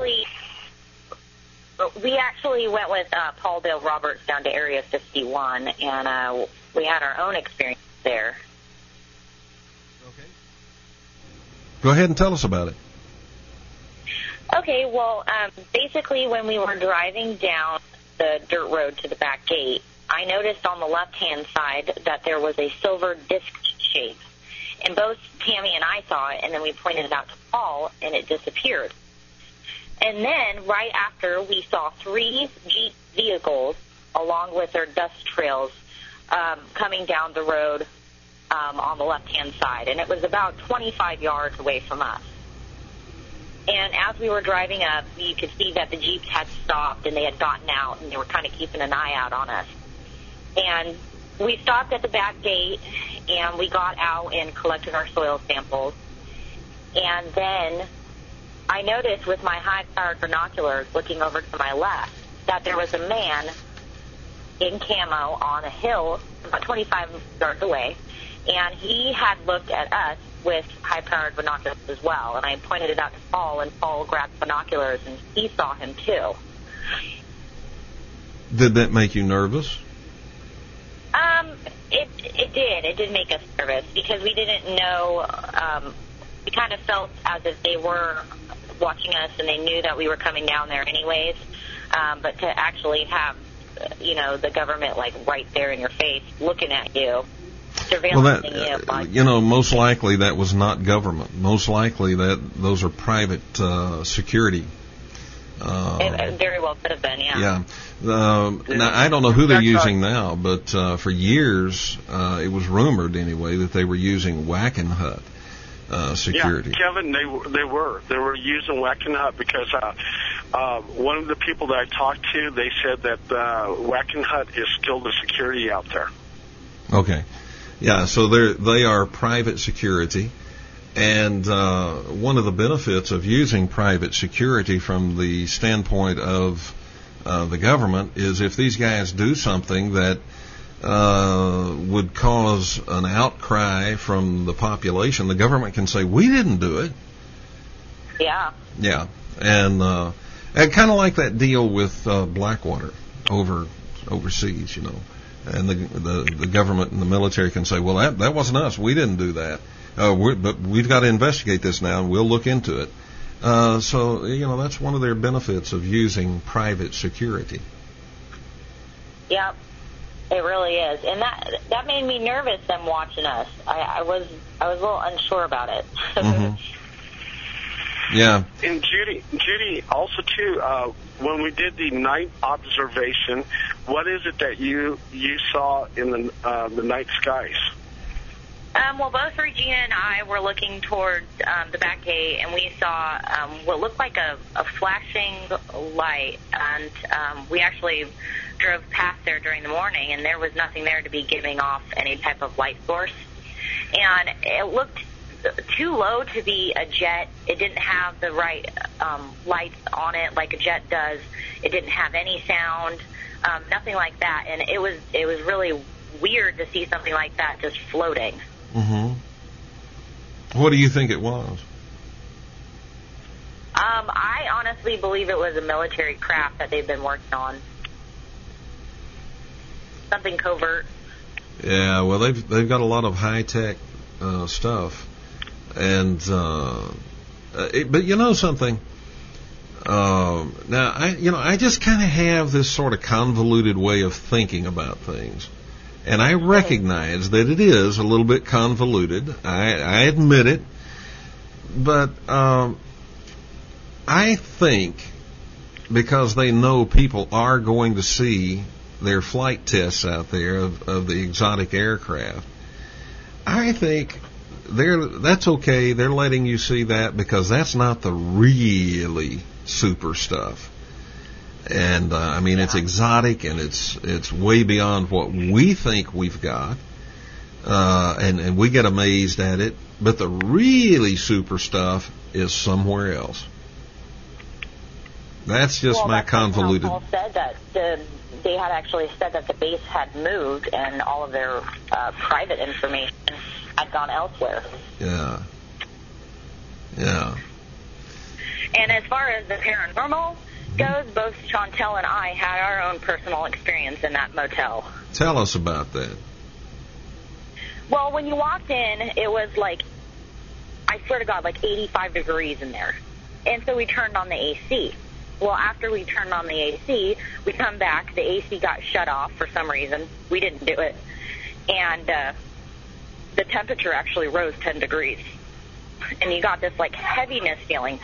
We actually went with Paul Dale Roberts down to Area 51, and we had our own experience there. Okay. Go ahead and tell us about it. Okay, well, basically when we were driving down the dirt road to the back gate, I noticed on the left-hand side that there was a silver disc shape. And both Tammy and I saw it, and then we pointed it out to Paul, and it disappeared. And then right after, we saw 3 Jeep vehicles along with their dust trails coming down the road on the left-hand side. And it was about 25 yards away from us. And as we were driving up, you could see that the Jeeps had stopped and they had gotten out, and they were kind of keeping an eye out on us. And we stopped at the back gate, and we got out and collected our soil samples. And then I noticed with my high-powered binoculars looking over to my left that there was a man in camo on a hill about 25 yards away, and he had looked at us with high-powered binoculars as well. And I pointed it out to Paul, and Paul grabbed binoculars, and he saw him too. Did that make you nervous? It did. It did make us nervous because we didn't know. We kind of felt as if they were watching us and they knew that we were coming down there anyways. But to actually have, the government like right there in your face looking at you, surveilling you. Most likely that was not government. Most likely that those are private security. It very well could have been, yeah. Yeah. Now, I don't know who they're using now, but for years it was rumored anyway that they were using Wackenhut security. Yeah, Kevin, they were using Wackenhut because one of the people that I talked to, they said that Wackenhut is still the security out there. Okay. Yeah, so they are private security. And one of the benefits of using private security from the standpoint of the government is if these guys do something that would cause an outcry from the population, the government can say, we didn't do it. Yeah. Yeah. And kind of like that deal with Blackwater overseas, And the government and the military can say, well, that wasn't us. We didn't do that. But we've got to investigate this now, and we'll look into it. So that's one of their benefits of using private security. Yep, it really is, and that made me nervous. Them watching us, I was a little unsure about it. Mm-hmm. Yeah. And Judy, also too, when we did the night observation, what is it that you saw in the night skies? Well, both Regina and I were looking towards the back gate, and we saw what looked like a flashing light, and we actually drove past there during the morning, and there was nothing there to be giving off any type of light source. And it looked too low to be a jet. It didn't have the right lights on it like a jet does. It didn't have any sound, nothing like that. And it was really weird to see something like that just floating. Mm-hmm. What do you think it was? I honestly believe it was a military craft that they've been working on. Something covert. Yeah, well, they've got a lot of high-tech stuff. And but you know something? Now, I just kind of have this sort of convoluted way of thinking about things. And I recognize that it is a little bit convoluted. I admit it. But I think because they know people are going to see their flight tests out there of the exotic aircraft, I think that's okay. They're letting you see that because that's not the really super stuff. And it's exotic and it's way beyond what we think we've got, and we get amazed at it. But the really super stuff is somewhere else. That's just my convoluted. Paul said that they had actually said that the base had moved and all of their private information had gone elsewhere. Yeah. Yeah. And as far as the paranormal goes, both Chantel and I had our own personal experience in that motel. Tell us about that. Well, when you walked in, it was like, I swear to God, like 85 degrees in there. And so we turned on the AC. Well, after we turned on the AC, we come back, the AC got shut off for some reason. We didn't do it. And the temperature actually rose 10 degrees. And you got this, like, heaviness feeling.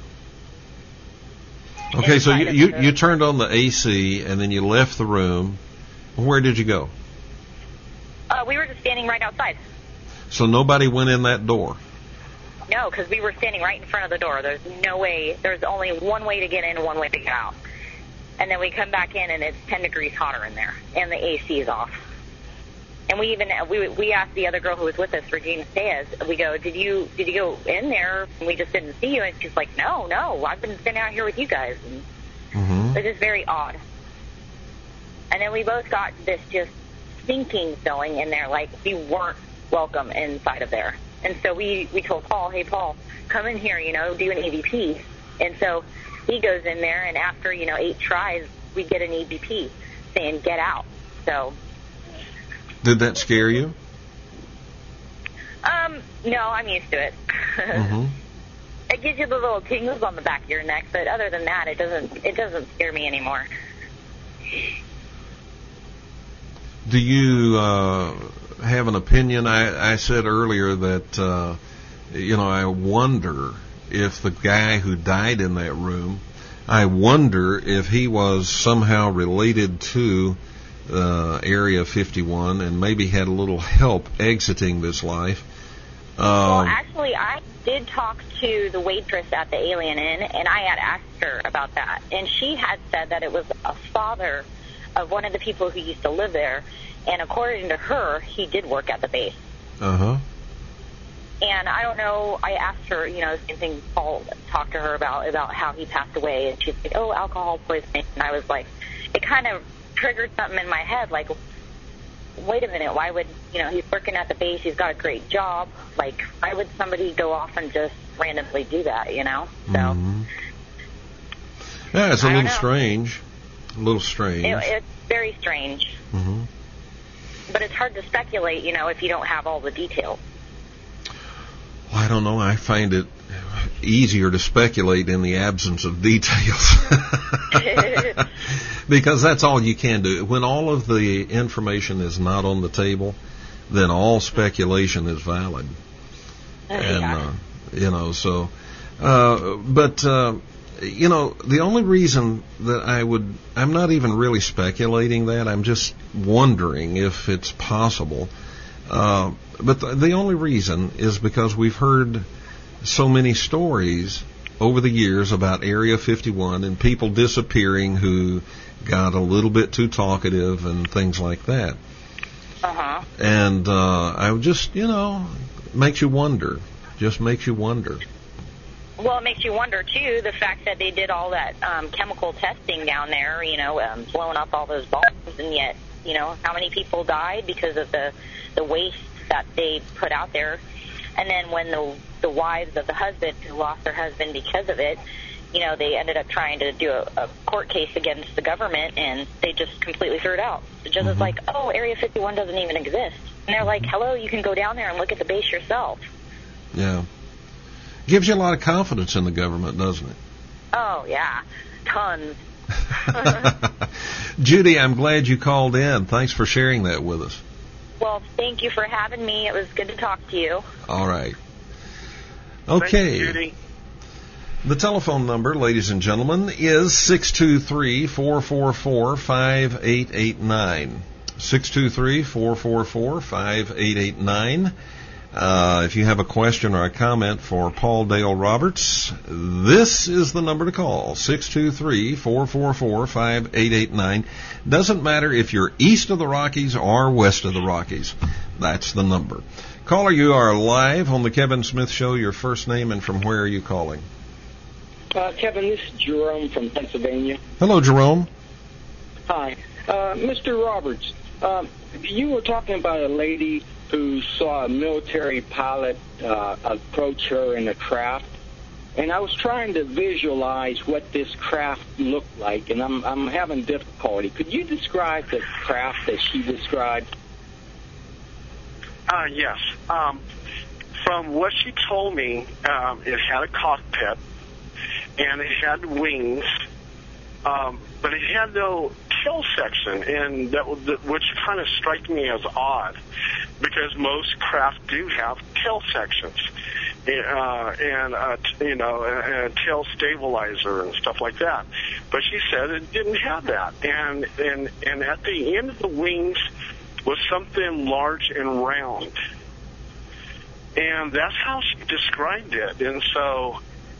Okay, so you turned on the AC, and then you left the room. Where did you go? We were just standing right outside. So nobody went in that door? No, because we were standing right in front of the door. There's no way. There's only one way to get in and one way to get out. And then we come back in, and it's 10 degrees hotter in there, and the AC is off. And we asked the other girl who was with us, Regina Saez, we go, did you go in there? And we just didn't see you. And she's like, no, I've been standing out here with you guys. And It was just very odd. And then we both got this just sinking feeling in there, like we weren't welcome inside of there. And so we told Paul, hey, Paul, come in here, do an EVP. And so he goes in there, and after, 8 tries, we get an EVP saying, get out. So. Did that scare you? No, I'm used to it. It gives you the little tingles on the back of your neck, but other than that, it doesn't scare me anymore. Do you have an opinion? I said earlier that, I wonder if the guy who died in that room, I wonder if he was somehow related to Area 51 and maybe had a little help exiting this life. Well, actually, I did talk to the waitress at the Alien Inn, and I had asked her about that. And she had said that it was a father of one of the people who used to live there, and according to her, he did work at the base. Uh-huh. And I don't know, I asked her, same thing Paul talked to her about how he passed away, and she's like, oh, alcohol poisoning. And I was like, it kind of triggered something in my head, like, wait a minute, why would, he's working at the base, he's got a great job, like, why would somebody go off and just randomly do that, So. Yeah, it's a little strange. It's very strange. But it's hard to speculate, if you don't have all the details. Well, I don't know. I find it easier to speculate in the absence of details. Because that's all you can do. When all of the information is not on the table, then all speculation is valid. And, the only reason that I'm not even really speculating that, I'm just wondering if it's possible. But the only reason is because we've heard so many stories over the years about Area 51 and people disappearing who got a little bit too talkative and things like that. And I just, makes you wonder. Just makes you wonder. Well, it makes you wonder, too, the fact that they did all that chemical testing down there, blowing up all those bombs, and yet, how many people died because of the waste that they put out there. And then when the wives of the husband who lost their husband because of it, they ended up trying to do a court case against the government, and they just completely threw it out. The judge was like, oh, Area 51 doesn't even exist. And they're like, hello, you can go down there and look at the base yourself. Yeah. Gives you a lot of confidence in the government, doesn't it? Oh, yeah. Tons. Judy, I'm glad you called in. Thanks for sharing that with us. Well, thank you for having me. It was good to talk to you. All right. Okay. Thank you, Judy. The telephone number, ladies and gentlemen, is 623-444-5889. 623-444-5889. If you have a question or a comment for Paul Dale Roberts, this is the number to call, 623-444-5889. Doesn't matter if you're east of the Rockies or west of the Rockies. That's the number. Caller, you are live on the Kevin Smith Show. Your first name and from where are you calling? Kevin, this is Jerome from Pennsylvania. Hello, Jerome. Hi. Mr. Roberts, you were talking about a lady who saw a military pilot approach her in a craft, and I was trying to visualize what this craft looked like, and I'm having difficulty. Could you describe the craft that she described? Yes. From what she told me, it had a cockpit, and it had wings, but it had no kill section, and which kind of struck me as odd. because most craft do have tail sections and tail stabilizer and stuff like that. But she said it didn't have that, and at the end of the wings was something large and round, and that's how she described it. And so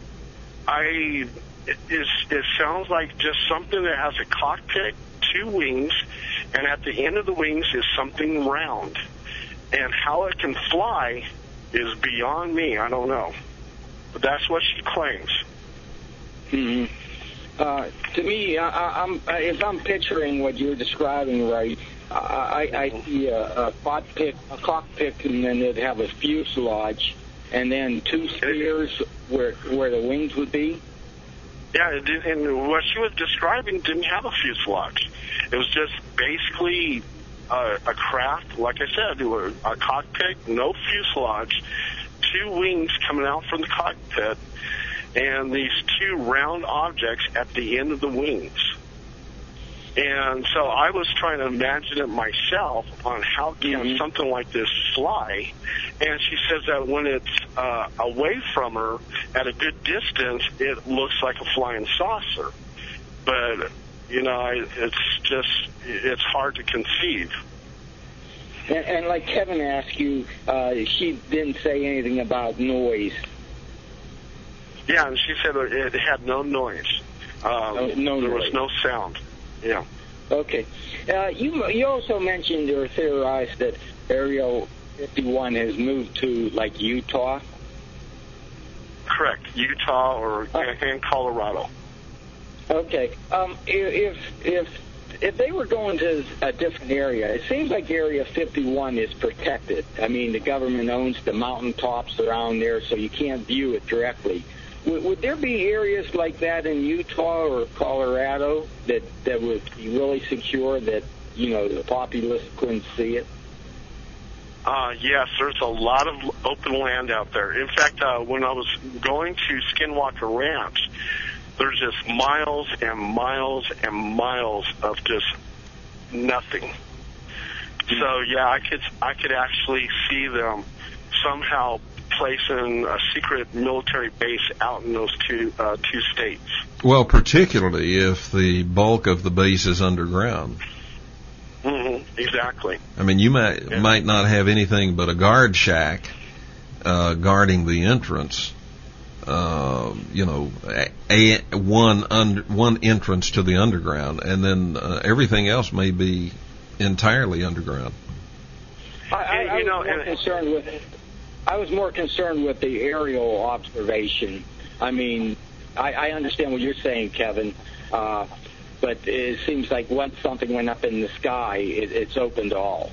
it sounds like just something that has a cockpit, 2 wings, and at the end of the wings is something round. And how it can fly is beyond me. I don't know. But that's what she claims. Mm-hmm. To me, if I'm picturing what you're describing right, I see a cockpit, and then it'd have a fuselage, and then 2 spheres where the wings would be. Yeah, and what she was describing didn't have a fuselage. It was just basically a craft, like I said, a cockpit, no fuselage, 2 wings coming out from the cockpit, and these 2 round objects at the end of the wings. And so I was trying to imagine it myself on how can something like this fly. And she says that when it's away from her at a good distance, it looks like a flying saucer. But, it's hard to conceive. And like Kevin asked you, she didn't say anything about noise. Yeah, and she said it had no noise. There was no sound. Yeah. Okay. You also mentioned or theorized that Area 51 has moved to, like, Utah? Correct. Utah and Colorado. Okay. If they were going to a different area, it seems like Area 51 is protected. I mean, the government owns the mountaintops around there, so you can't view it directly. Would there be areas like that in Utah or Colorado that would be really secure that, the populace couldn't see it? Yes, there's a lot of open land out there. In fact, when I was going to Skinwalker Ranch, there's just miles and miles and miles of just nothing. So yeah, I could actually see them somehow placing a secret military base out in those two states. Well, particularly if the bulk of the base is underground. Mm-hmm, exactly. I mean, you might not have anything but a guard shack guarding the entrance. One entrance to the underground, and then everything else may be entirely underground. I was more concerned with the aerial observation. I mean, I understand what you're saying, Kevin, but it seems like once something went up in the sky, it's open to all.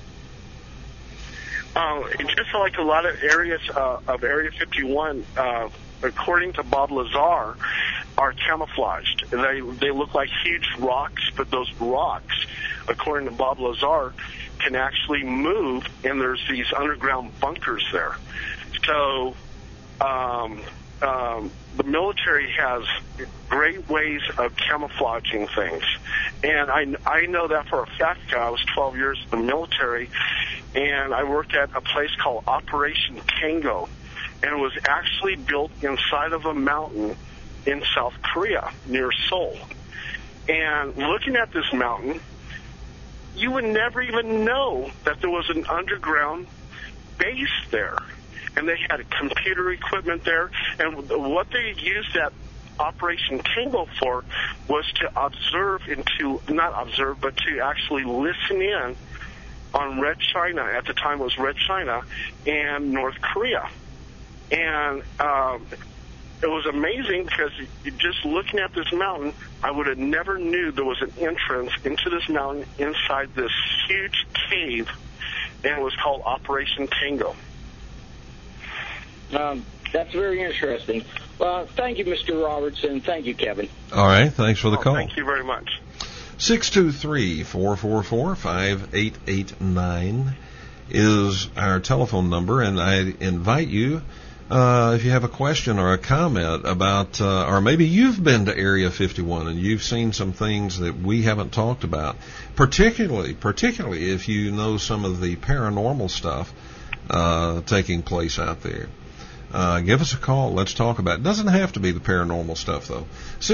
Just like a lot of areas of Area 51, according to Bob Lazar, are camouflaged. They look like huge rocks, but those rocks, according to Bob Lazar, can actually move, and there's these underground bunkers there. So the military has great ways of camouflaging things. And I know that for a fact. I was 12 years in the military, and I worked at a place called Operation Tango. And it was actually built inside of a mountain in South Korea, near Seoul. And looking at this mountain, you would never even know that there was an underground base there. And they had computer equipment there. And what they used that Operation Tango for was to but to actually listen in on Red China. At the time it was Red China and North Korea. And it was amazing because just looking at this mountain, I would have never knew there was an entrance into this mountain inside this huge cave, and it was called Operation Tango. That's very interesting. Well, thank you, Mr. Robertson. Thank you, Kevin. All right, thanks for the call. Thank you very much. 623-444-5889 is our telephone number, and I invite you If you have a question or a comment about, or maybe you've been to Area 51 and you've seen some things that we haven't talked about, particularly if you know some of the paranormal stuff taking place out there. Give us a call. Let's talk about it. It doesn't have to be the paranormal stuff, though.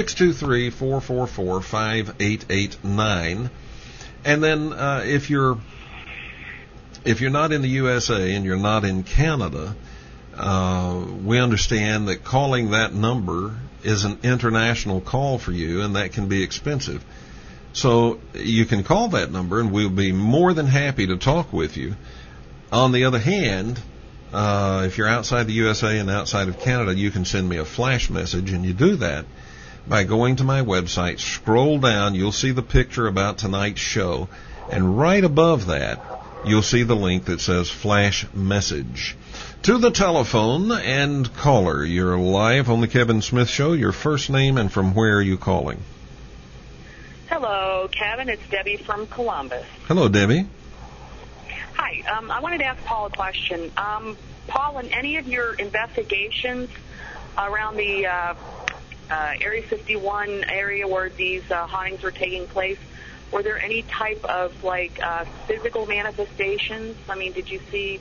623-444-5889. And then if you're not in the USA and you're not in Canada, we understand that calling that number is an international call for you, and that can be expensive. So you can call that number, and we'll be more than happy to talk with you. On the other hand, if you're outside the USA and outside of Canada, you can send me a flash message, and you do that by going to my website. Scroll down, you'll see the picture about tonight's show, and right above that, you'll see the link that says flash message. To the telephone and caller, you're live on the Kevin Smith Show. Your first name and from where are you calling? Hello, Kevin. It's Debbie from Columbus. Hello, Debbie. Hi. I wanted to ask Paul a question. Paul, in any of your investigations around the Area 51 area where these hauntings were taking place, were there any type of, physical manifestations? I mean, did you see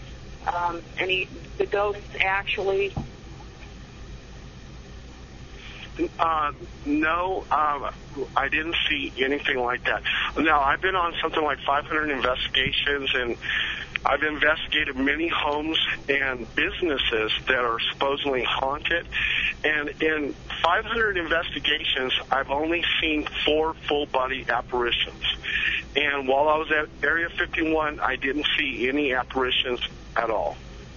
the ghosts actually? No, I didn't see anything like that. Now, I've been on something like 500 investigations, and I've investigated many homes and businesses that are supposedly haunted. And in 500 investigations, I've only seen 4 full-body apparitions. And while I was at Area 51, I didn't see any apparitions at all.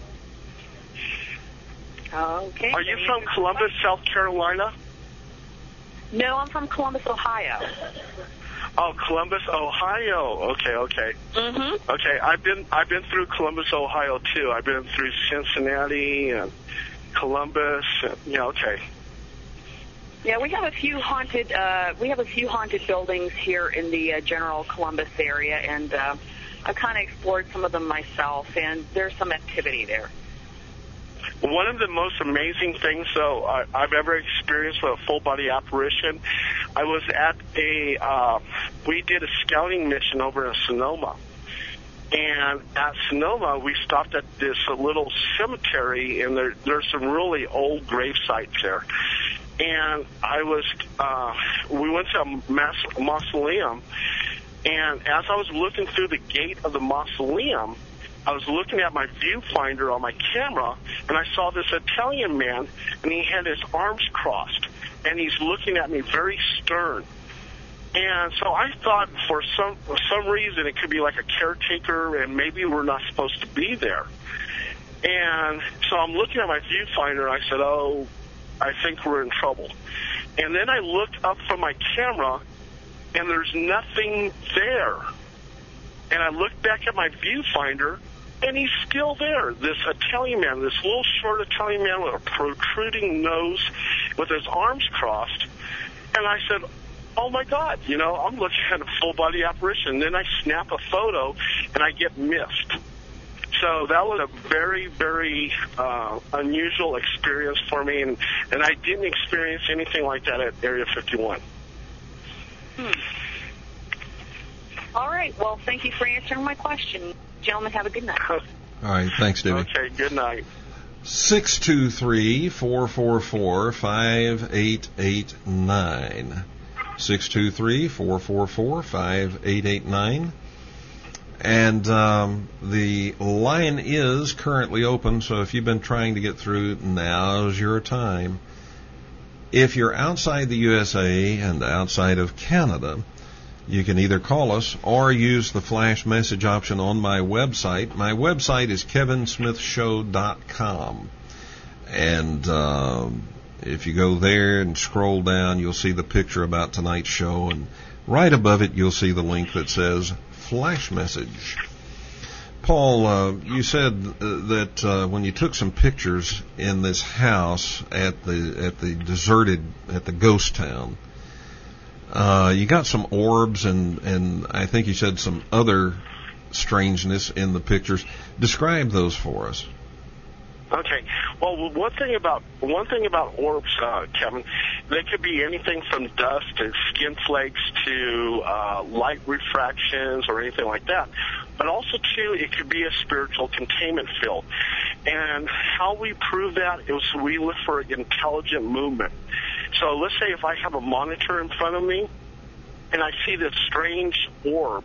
Okay. Are you from Columbus, South Carolina? No, I'm from Columbus, Ohio. Oh, Columbus, Ohio. Okay. Mm-hmm. Okay, I've been through Columbus, Ohio too. I've been through Cincinnati and Columbus. Okay. Yeah, we have a few haunted buildings here in the general Columbus area, and I've kind of explored some of them myself, and there's some activity there. One of the most amazing things, though, I've ever experienced with a full-body apparition, I was at we did a scouting mission over in Sonoma. And at Sonoma, we stopped at this little cemetery, and there's some really old grave sites there. And we went to a mausoleum, and as I was looking through the gate of the mausoleum, I was looking at my viewfinder on my camera, and I saw this Italian man, and he had his arms crossed, and he's looking at me very stern. And so I thought for some reason it could be like a caretaker, and maybe we're not supposed to be there. And so I'm looking at my viewfinder, and I said, oh, I think we're in trouble. And then I looked up from my camera, and there's nothing there. And I looked back at my viewfinder, and he's still there, this Italian man, this little short Italian man with a protruding nose with his arms crossed. And I said, oh, my God, I'm looking at a full-body apparition. Then I snap a photo, and I get missed. So that was a very, very unusual experience for me, and I didn't experience anything like that at Area 51. All right. Well, thank you for answering my question. Gentlemen, have a good night. All right. Thanks, Debbie. Okay, good night. 623-444-5889. 623-444-5889. And the line is currently open, so if you've been trying to get through, now's your time. If you're outside the USA and outside of Canada, you can either call us or use the flash message option on my website. My website is kevinsmithshow.com. And if you go there and scroll down, you'll see the picture about tonight's show. And right above it, you'll see the link that says flash message. Paul, you said that when you took some pictures in this house at the ghost town, you got some orbs and I think you said some other strangeness in the pictures. Describe those for us. Okay. Well, one thing about orbs, Kevin, they could be anything from dust to skin flakes to light refractions or anything like that. But also, too, it could be a spiritual containment field. And how we prove that is we look for intelligent movement. So let's say if I have a monitor in front of me and I see this strange orb,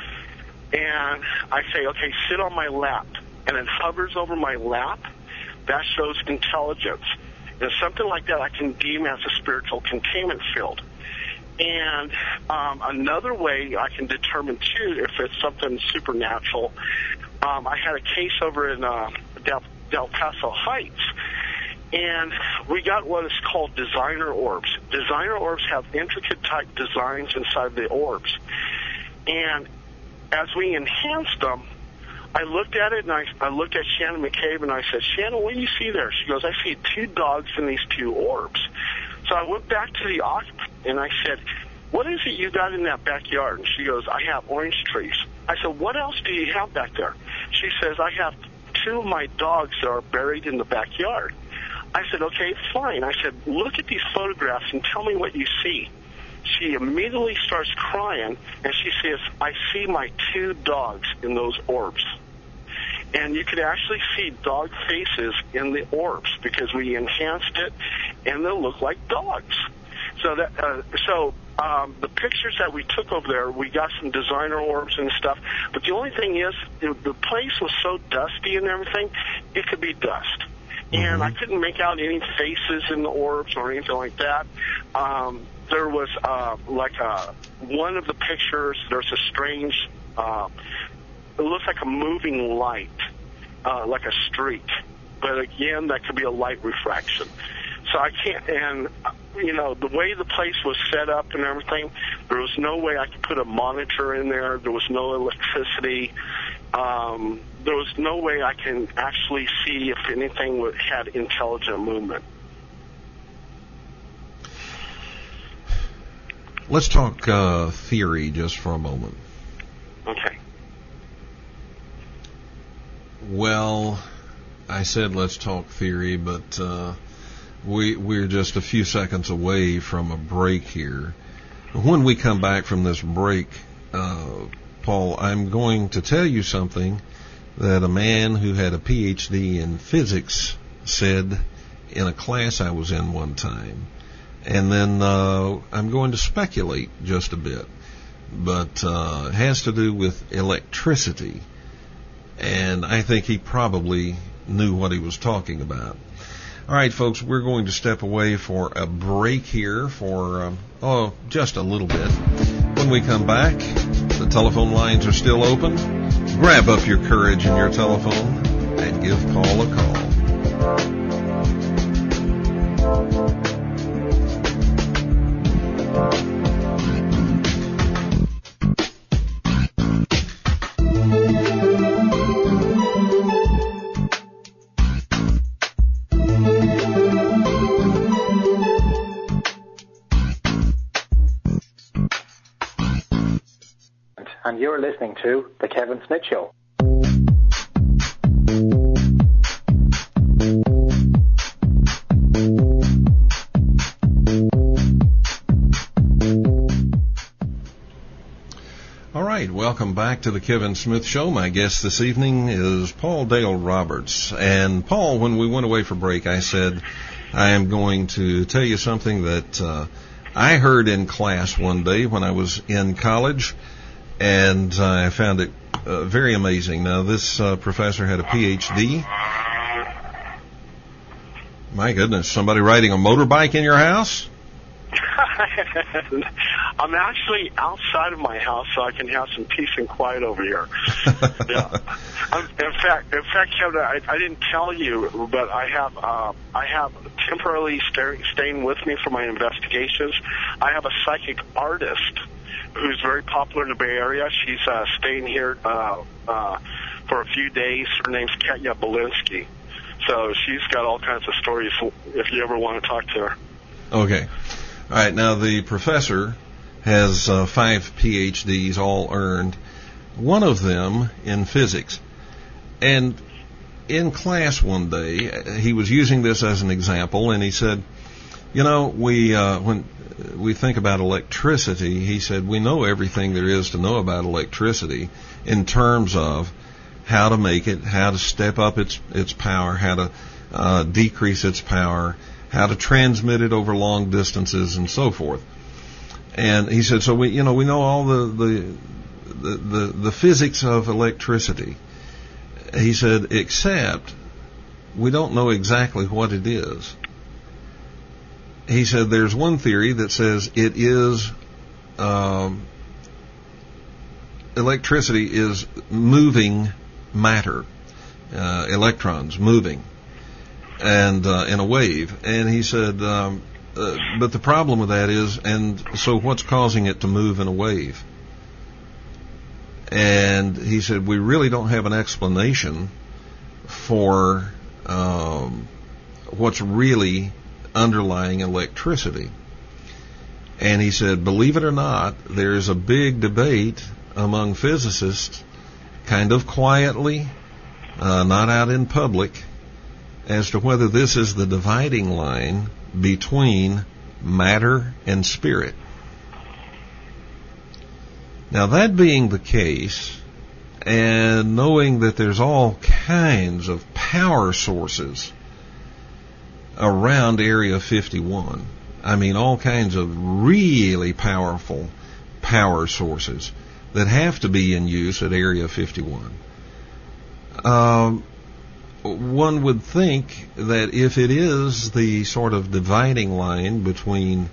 and I say, okay, sit on my lap, and it hovers over my lap, that shows intelligence. And something like that I can deem as a spiritual containment field. And another way I can determine, too, if it's something supernatural, I had a case over in Del Paso Heights, and we got what is called designer orbs. Designer orbs have intricate type designs inside the orbs. And as we enhanced them, I looked at it, and I looked at Shannon McCabe, and I said, Shannon, what do you see there? She goes, I see 2 dogs in these 2 orbs. So I went back to the occupant, and I said, what is it you got in that backyard? And she goes, I have orange trees. I said, what else do you have back there? She says, I have 2 of my dogs that are buried in the backyard. I said, okay, fine. I said, look at these photographs and tell me what you see. She immediately starts crying, and she says, I see my 2 dogs in those orbs. And you could actually see dog faces in the orbs because we enhanced it, and they look like dogs. So the pictures that we took over there, we got some designer orbs and stuff. But the only thing is, the place was so dusty and everything, it could be dust. And I couldn't make out any faces in the orbs or anything like that. There was one of the pictures, there's a strange, it looks like a moving light, like a streak. But again, that could be a light refraction. So I can't, and, the way the place was set up and everything, there was no way I could put a monitor in there. There was no electricity. There was no way I can actually see if anything had intelligent movement. Let's talk theory just for a moment. Okay. Well, I said let's talk theory, but we're just a few seconds away from a break here. When we come back from this break, Paul, I'm going to tell you something that a man who had a PhD in physics said in a class I was in one time. And then I'm going to speculate just a bit, but it has to do with electricity. And I think he probably knew what he was talking about. All right, folks, we're going to step away for a break here for, just a little bit. When we come back, the telephone lines are still open. Grab up your courage and your telephone and give Paul a call. And you're listening to The Kevin Smith Show. All right, welcome back to The Kevin Smith Show. My guest this evening is Paul Dale Roberts. And Paul, when we went away for break, I said I am going to tell you something that I heard in class one day when I was in college. And I found it very amazing. Now, this professor had a PhD. My goodness, somebody riding a motorbike in your house? I'm actually outside of my house, so I can have some peace and quiet over here. Yeah. In fact, Kevin, I didn't tell you, but I have temporarily staying with me for my investigations. I have a psychic artist who's very popular in the Bay Area. She's staying here for a few days. Her name's Katya Belinsky. So she's got all kinds of stories if you ever want to talk to her. Okay. All right. Now, the professor has 5 PhDs, all earned, one of them in physics. And in class one day, he was using this as an example, and he said, when we think about electricity, he said, we know everything there is to know about electricity in terms of how to make it, how to step up its power, how to decrease its power, how to transmit it over long distances, and so forth. And he said, so we know all the physics of electricity. He said, except we don't know exactly what it is. He said there's one theory that says it is electricity is moving matter, electrons moving, and in a wave. And he said, but the problem with that is, and so what's causing it to move in a wave? And he said, we really don't have an explanation for what's really underlying electricity. And he said, believe it or not, there's a big debate among physicists, kind of quietly, not out in public, as to whether this is the dividing line between matter and spirit. Now, that being the case, and knowing that there's all kinds of power sources around Area 51, I mean all kinds of really powerful power sources that have to be in use at Area 51, one would think that if it is the sort of dividing line between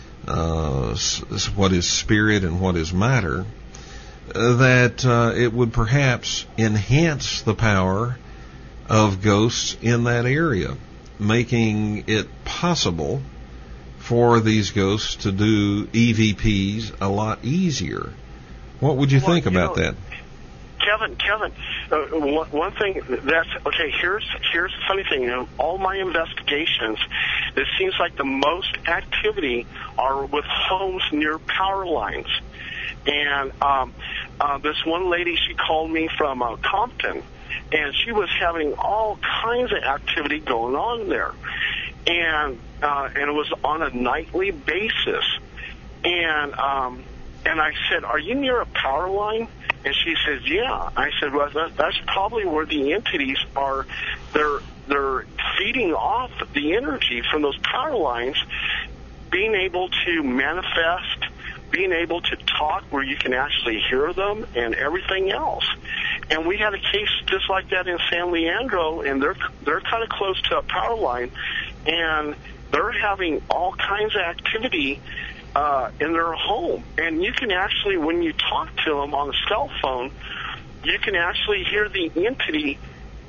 what is spirit and what is matter, that it would perhaps enhance the power of ghosts in that area, making it possible for these ghosts to do EVPs a lot easier. What would you think about that? Kevin, one thing that's okay. Here's the funny thing. In all my investigations, it seems like the most activity are with homes near power lines. And this one lady, she called me from Compton, and she was having all kinds of activity going on there, and it was on a nightly basis. And I said, "Are you near a power line?" And she says, "Yeah." I said, "Well, that's probably where the entities are. They're feeding off the energy from those power lines, being able to manifest, being able to talk where you can actually hear them, and everything else." And we had a case just like that in San Leandro, and they're kind of close to a power line, and they're having all kinds of activity in their home. And you can actually, when you talk to them on the cell phone, you can actually hear the entity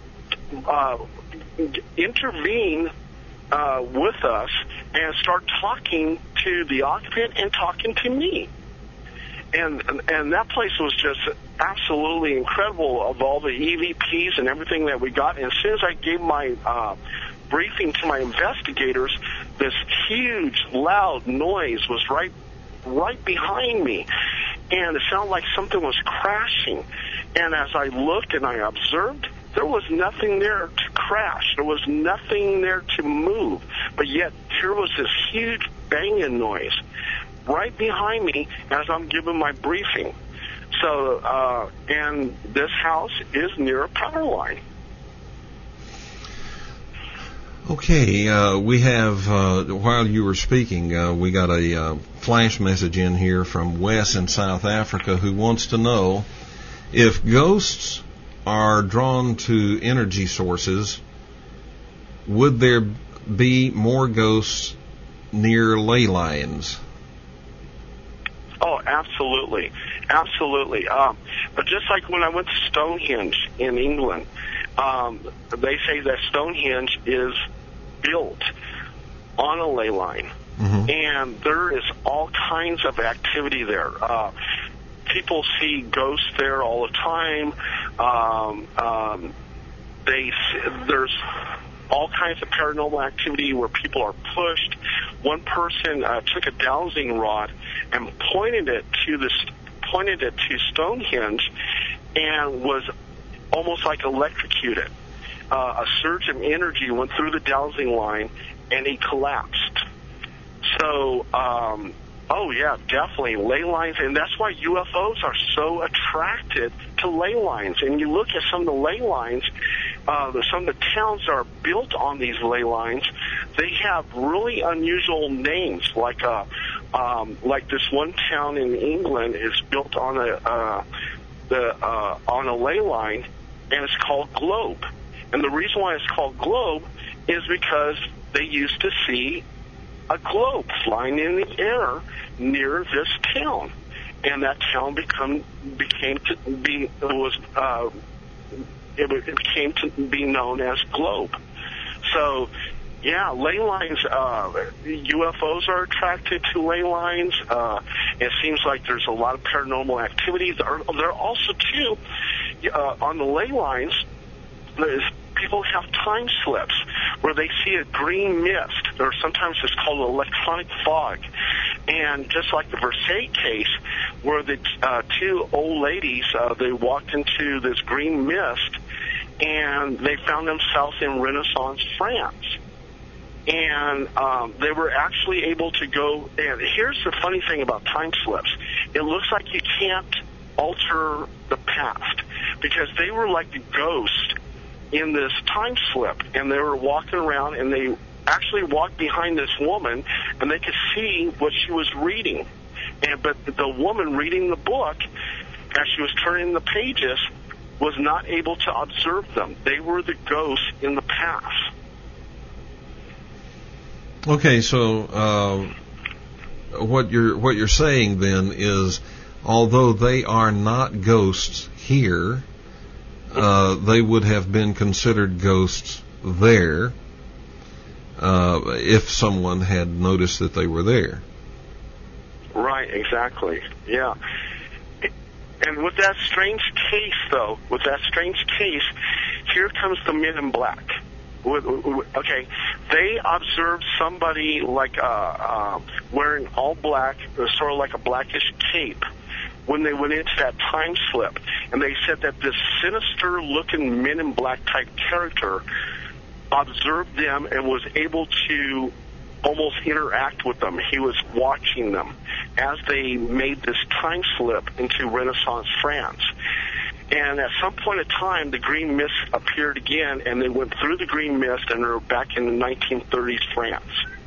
intervene with us and start talking to the occupant and talking to me. And that place was just absolutely incredible, of all the EVPs and everything that we got. And as soon as I gave my briefing to my investigators, this huge, loud noise was right behind me, and it sounded like something was crashing. And as I looked and I observed, there was nothing there to crash. There was nothing there to move. But yet, here was this huge banging noise right behind me as I'm giving my briefing. So, and this house is near a power line. Okay, we have, while you were speaking, we got a flash message in here from Wes in South Africa, who wants to know if ghosts are drawn to energy sources, would there be more ghosts near ley lines? Oh, absolutely. Absolutely. But just like when I went to Stonehenge in England, they say that Stonehenge is built on a ley line. Mm-hmm. And there is all kinds of activity there. People see ghosts there all the time. There's all kinds of paranormal activity where people are pushed. One person took a dowsing rod and pointed it to Stonehenge and was almost like electrocuted. a surge of energy went through the dowsing line, and he collapsed. So, oh yeah, definitely ley lines, and that's why UFOs are so attracted to ley lines. And you look at some of the ley lines, some of the towns that are built on these ley lines, they have really unusual names, like this one town in England is built on a ley line, and it's called Globe. And the reason why it's called Globe is because they used to see a globe flying in the air near this town, and that town became to be known as Globe. So, yeah, ley lines. UFOs are attracted to ley lines. It seems like there's a lot of paranormal activity. There are also too on the ley lines. People have time slips where they see a green mist, or sometimes it's called electronic fog. And just like the Versailles case, where the two old ladies, they walked into this green mist, and they found themselves in Renaissance France. And they were actually able to go, and here's the funny thing about time slips. It looks like you can't alter the past, because they were like a ghost in this time slip, and they were walking around, and they actually walked behind this woman, and they could see what she was reading. But the woman reading the book, as she was turning the pages, was not able to observe them. They were the ghosts in the past. Okay, so what you're saying then is, although they are not ghosts here, they would have been considered ghosts there if someone had noticed that they were there. Right, exactly. Yeah. And with that strange case, here comes the Men in Black. Okay, they observed somebody like wearing all black, sort of like a blackish cape, when they went into that time slip. And they said that this sinister-looking Men in Black type character observed them and was able to almost interact with them. He was watching them as they made this time slip into Renaissance France. And at some point in time, the green mist appeared again, and they went through the green mist, and they were back in the 1930s France.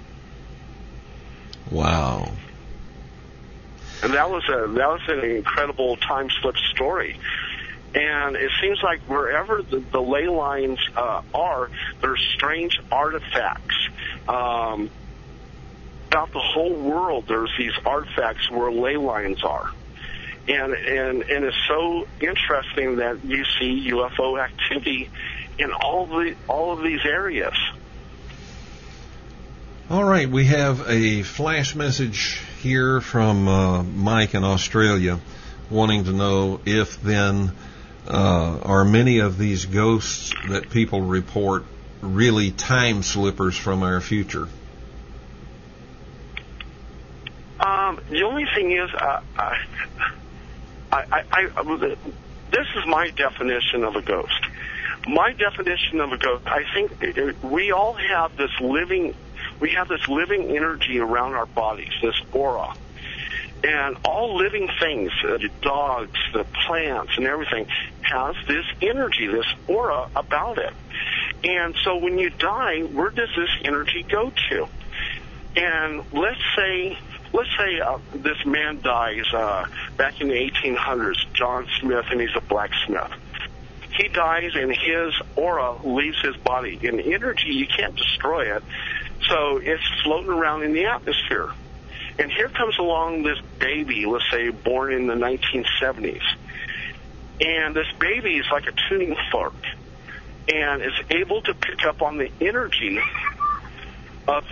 Wow. And that was an incredible time slip story. And it seems like wherever the ley lines are, there's strange artifacts. About the whole world, there's these artifacts where ley lines are. And it's so interesting that you see UFO activity in all of these areas. All right, we have a flash message here from Mike in Australia, wanting to know if then are many of these ghosts that people report really time slippers from our future? The only thing is, this is my definition of a ghost. My definition of a ghost, I think we all have this living energy around our bodies, this aura. And all living things, the dogs, the plants, and everything, has this energy, this aura about it. And so when you die, where does this energy go to? And let's say this man dies back in the 1800s, John Smith, and he's a blacksmith. He dies, and his aura leaves his body. And energy, you can't destroy it, so it's floating around in the atmosphere. And here comes along this baby, let's say born in the 1970s. And this baby is like a tuning fork and is able to pick up on the energy of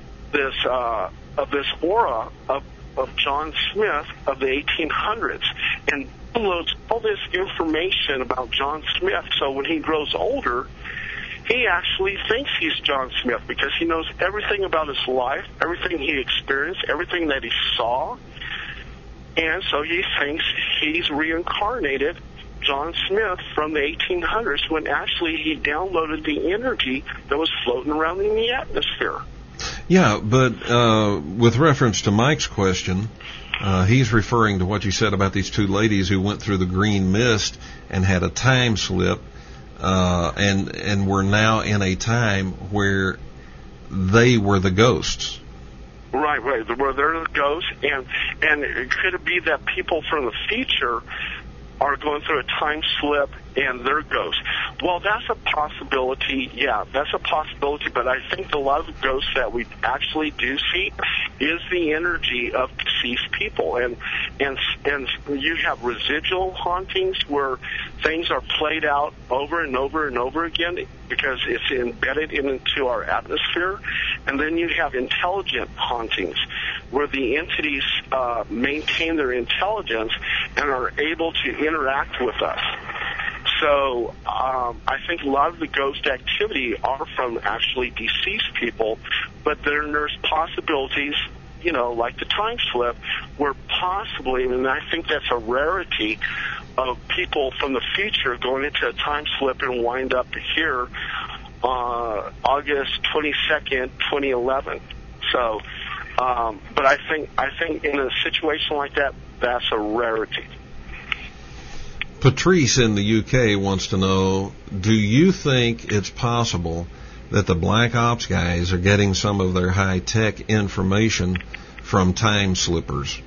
this aura of John Smith of the 1800s, and downloads all this information about John Smith. So when he grows older, he actually thinks he's John Smith because he knows everything about his life, everything he experienced, everything that he saw. And so he thinks he's reincarnated John Smith from the 1800s when actually he downloaded the energy that was floating around in the atmosphere. Yeah, but with reference to Mike's question, he's referring to what you said about these two ladies who went through the green mist and had a time slip, and were now in a time where they were the ghosts. Right. Where they're the ghosts, and it could be that people from the future are going through a time slip and they're ghosts. Well, that's a possibility. Yeah, that's a possibility. But I think a lot of the ghosts that we actually do see is the energy of deceased people, and you have residual hauntings where things are played out over and over and over again because it's embedded into our atmosphere, and then you have intelligent hauntings where the entities maintain their intelligence and are able to interact with us. So I think a lot of the ghost activity are from actually deceased people, but then there's possibilities, you know, like the time slip, where possibly, and I think that's a rarity, of people from the future going into a time slip and wind up here August 22nd, 2011. So, but I think in a situation like that, that's a rarity. Patrice in the UK wants to know, do you think it's possible that the Black Ops guys are getting some of their high-tech information from time slippers?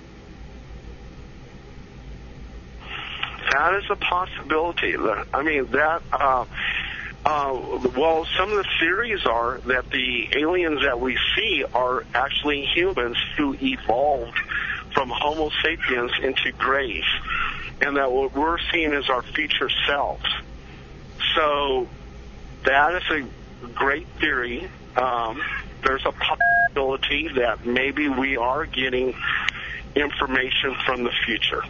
That is a possibility. I mean, that, well, some of the theories are that the aliens that we see are actually humans who evolved from Homo sapiens into grays, and that what we're seeing is our future selves. So that is a great theory. There's a possibility that maybe we are getting information from the future.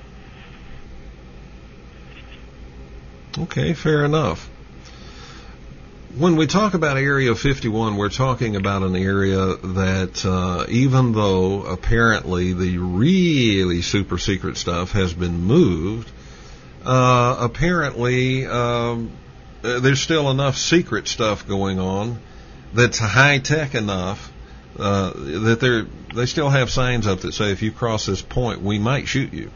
Okay, fair enough. When we talk about Area 51, we're talking about an area that, even though apparently the really super secret stuff has been moved, apparently there's still enough secret stuff going on that's high-tech enough that they still have signs up that say, if you cross this point, we might shoot you.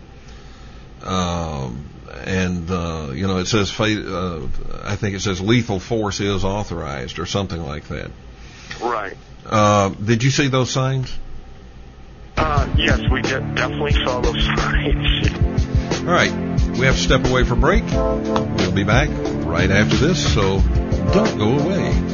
You know, it says, I think it says lethal force is authorized or something like that. Right. Did you see those signs? Yes, we definitely saw those signs. All right. We have to step away for break. We'll be back right after this, so don't go away.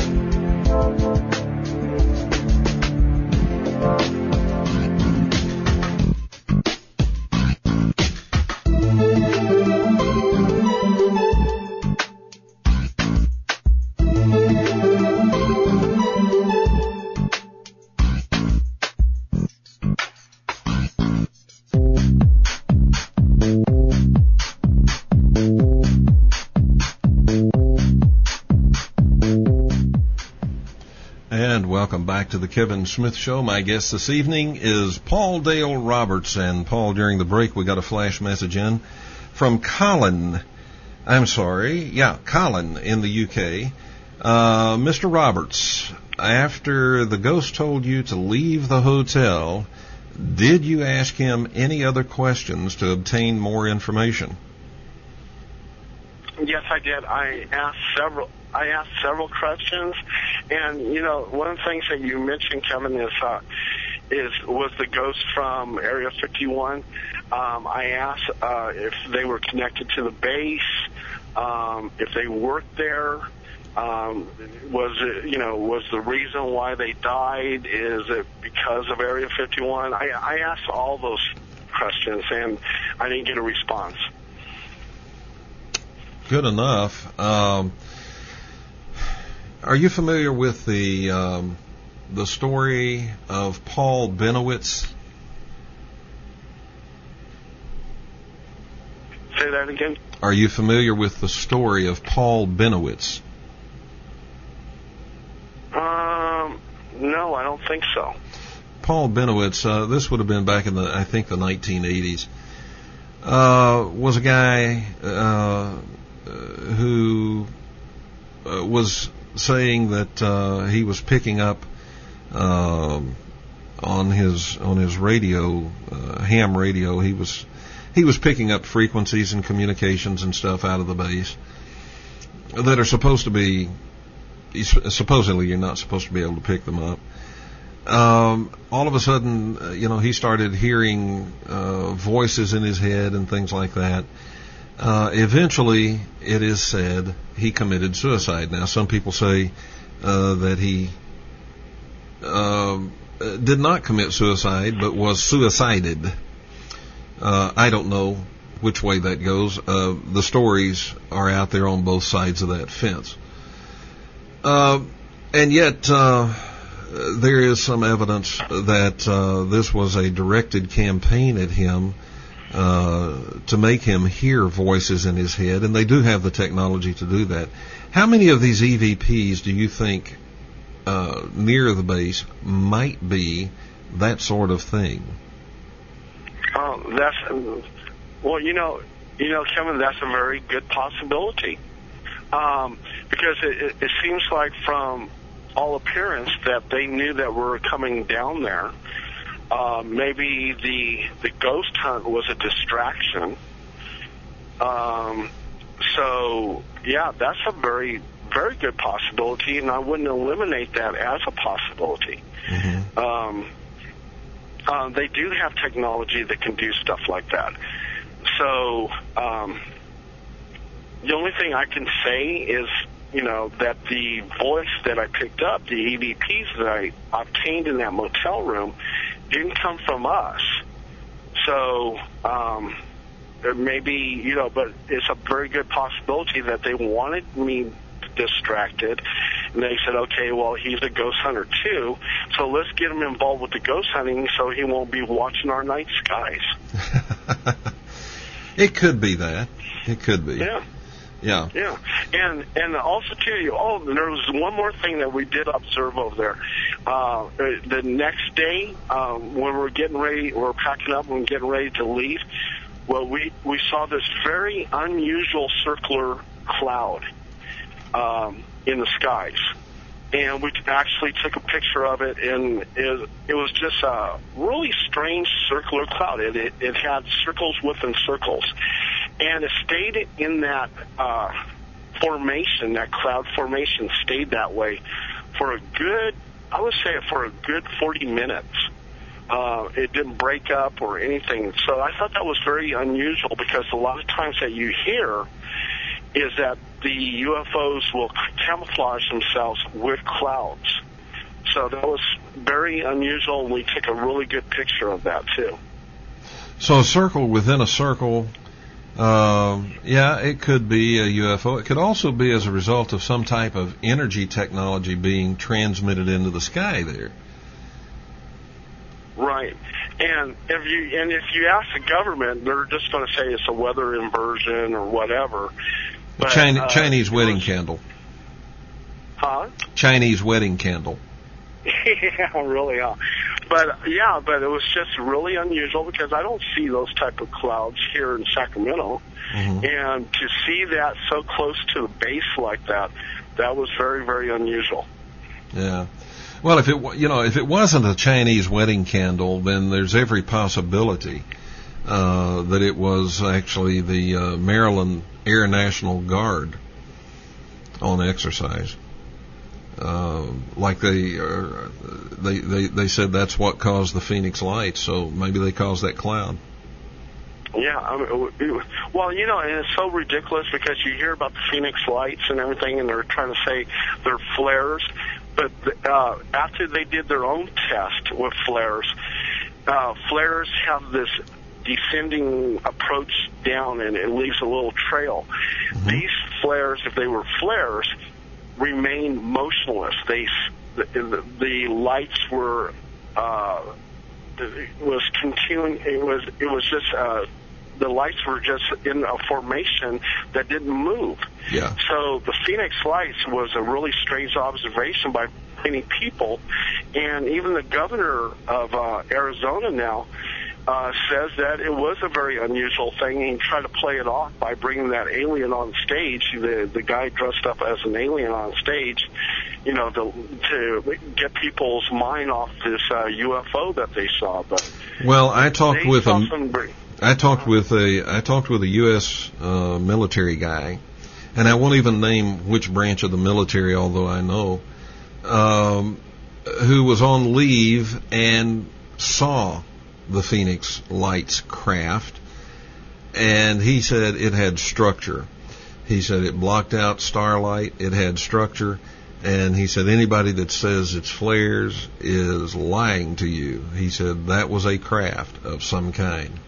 Welcome back to the Kevin Smith Show. My guest this evening is Paul Dale Roberts. And Paul, during the break, we got a flash message in from Colin. Colin in the UK. Mr. Roberts, after the ghost told you to leave the hotel, did you ask him any other questions to obtain more information? Yes, I did. I asked several questions, and you know, one of the things that you mentioned, Kevin, was the ghost from Area 51. I asked if they were connected to the base, if they worked there. Was the reason why they died, is it because of Area 51? I asked all those questions, and I didn't get a response. Good enough. Are you familiar with the story of Paul Benowitz? Say that again? Are you familiar with the story of Paul Benowitz? No, I don't think so. Paul Benowitz, this would have been back in the 1980s. was a guy who was saying that he was picking up on his radio, ham radio. He was picking up frequencies and communications and stuff out of the base that are supposed to be, supposedly you're not supposed to be able to pick them up. All of a sudden, he started hearing voices in his head and things like that. Eventually, it is said he committed suicide. Now, some people say that he did not commit suicide, but was suicided. I don't know which way that goes. The stories are out there on both sides of that fence. And yet, there is some evidence that this was a directed campaign at him to make him hear voices in his head, and they do have the technology to do that. How many of these EVPs do you think near the base might be that sort of thing? Kevin, that's a very good possibility. Because it seems like from all appearance that they knew that we were coming down there. Maybe the ghost hunt was a distraction. So, yeah, that's a very, very good possibility, and I wouldn't eliminate that as a possibility. Mm-hmm. They do have technology that can do stuff like that. So, the only thing I can say is, that the voice that I picked up, the EVPs that I obtained in that motel room, didn't come from us. So, maybe, but it's a very good possibility that they wanted me distracted, and they said, okay, well, he's a ghost hunter too, so let's get him involved with the ghost hunting so he won't be watching our night skies. It could be that. It could be. Yeah. Yeah. Yeah. And also, too, there was one more thing that we did observe over there. The next day, when we're packing up and getting ready to leave, well, we saw this very unusual circular cloud in the skies. And we actually took a picture of it, and it was just a really strange circular cloud. It had circles within circles. And it stayed in that formation, that cloud formation stayed that way for a good 40 minutes. It didn't break up or anything. So I thought that was very unusual, because a lot of times that you hear is that the UFOs will camouflage themselves with clouds. So that was very unusual, and we took a really good picture of that, too. So a circle within a circle, it could be a UFO. It could also be as a result of some type of energy technology being transmitted into the sky there. Right. And if you ask the government, they're just going to say it's a weather inversion or whatever. But, Chinese wedding candle. Huh? Chinese wedding candle. Yeah, really. But it was just really unusual, because I don't see those type of clouds here in Sacramento. Mm-hmm. And to see that so close to the base like that was very, very unusual. Yeah. Well, if it wasn't a Chinese wedding candle, then there's every possibility that it was actually the Maryland Air National Guard on exercise. Like they said that's what caused the Phoenix Lights, so maybe they caused that cloud. Yeah, and it's so ridiculous, because you hear about the Phoenix Lights and everything, and they're trying to say they're flares, but after they did their own test with flares have this descending approach down, and it leaves a little trail. Mm-hmm. These flares, if they were flares, remained motionless. The lights were was continuing. It was just the lights were just in a formation that didn't move. Yeah. So the Phoenix Lights was a really strange observation by many people, and even the governor of Arizona now says that it was a very unusual thing, and he tried to play it off by bringing that alien on stage, the guy dressed up as an alien on stage, you know, to get people's mind off this UFO that they saw. But well, I talked with a U.S. Military guy, and I won't even name which branch of the military, although I know, who was on leave and saw the Phoenix Lights craft, and he said it had structure. He said it blocked out starlight, it had structure, and he said anybody that says it's flares is lying to you. He said that was a craft of some kind.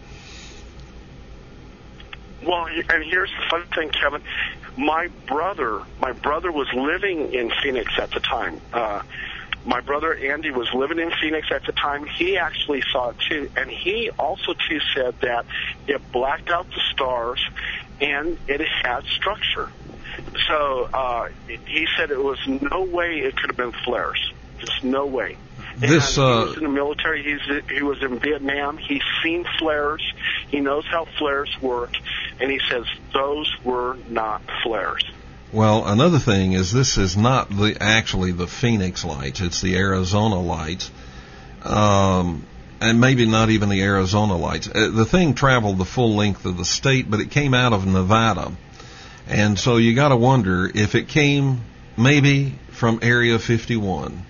Well, and here's the fun thing, Kevin. My brother was living in Phoenix at the time. My brother Andy was living in Phoenix at the time. He actually saw it too, and he also too said that it blacked out the stars and it had structure. So he said it was no way it could have been flares, just no way. He was in the military. He was in Vietnam. He's seen flares. He knows how flares work, and he says those were not flares. Well, another thing is this is not actually the Phoenix Lights. It's the Arizona Lights, and maybe not even the Arizona Lights. The thing traveled the full length of the state, but it came out of Nevada, and so you got to wonder if it came maybe from Area 51.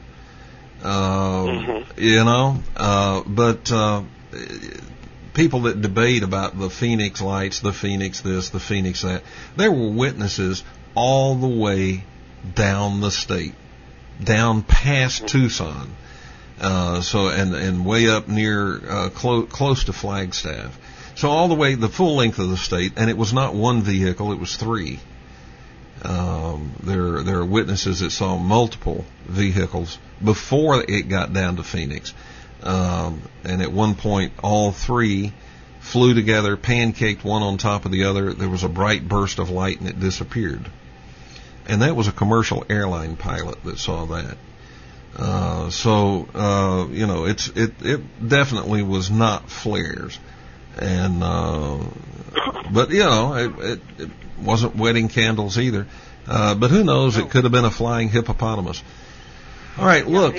You know, but people that debate about the Phoenix Lights, the Phoenix this, the Phoenix that, there were witnesses all the way down the state, down past Tucson, and way up near close to Flagstaff. So all the way the full length of the state, and it was not one vehicle; it was three. There are witnesses that saw multiple vehicles before it got down to Phoenix, and at one point all three flew together, pancaked one on top of the other. There was a bright burst of light, and it disappeared. And that was a commercial airline pilot that saw that. You know, it definitely was not flares. And, but you know, it wasn't wedding candles either. But who knows? It could have been a flying hippopotamus. All right, look,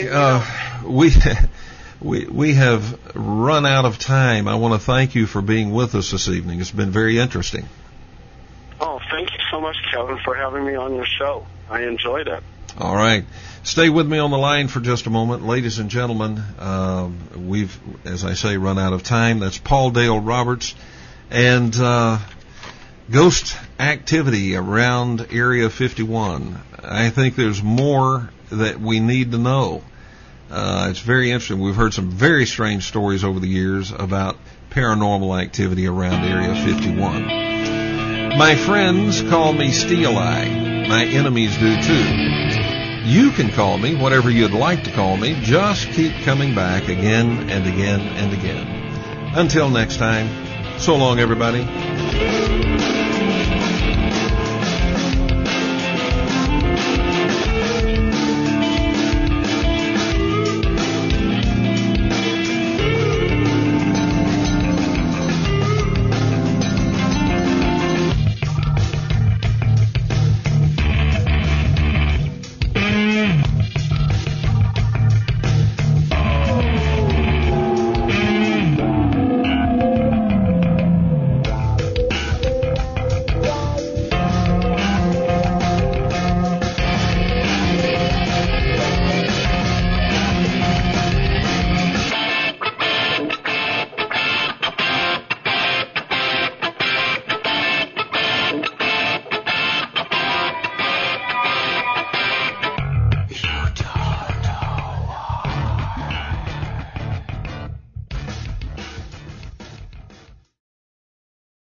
we have run out of time. I want to thank you for being with us this evening. It's been very interesting. Oh, thank you so much, Kevin, for having me on your show. I enjoyed it. All right. Stay with me on the line for just a moment. Ladies and gentlemen, we've, as I say, run out of time. That's Paul Dale Roberts. And ghost activity around Area 51. I think there's more that we need to know. It's very interesting. We've heard some very strange stories over the years about paranormal activity around Area 51. My friends call me Steel Eye. My enemies do too. You can call me whatever you'd like to call me. Just keep coming back again and again and again. Until next time, so long, everybody.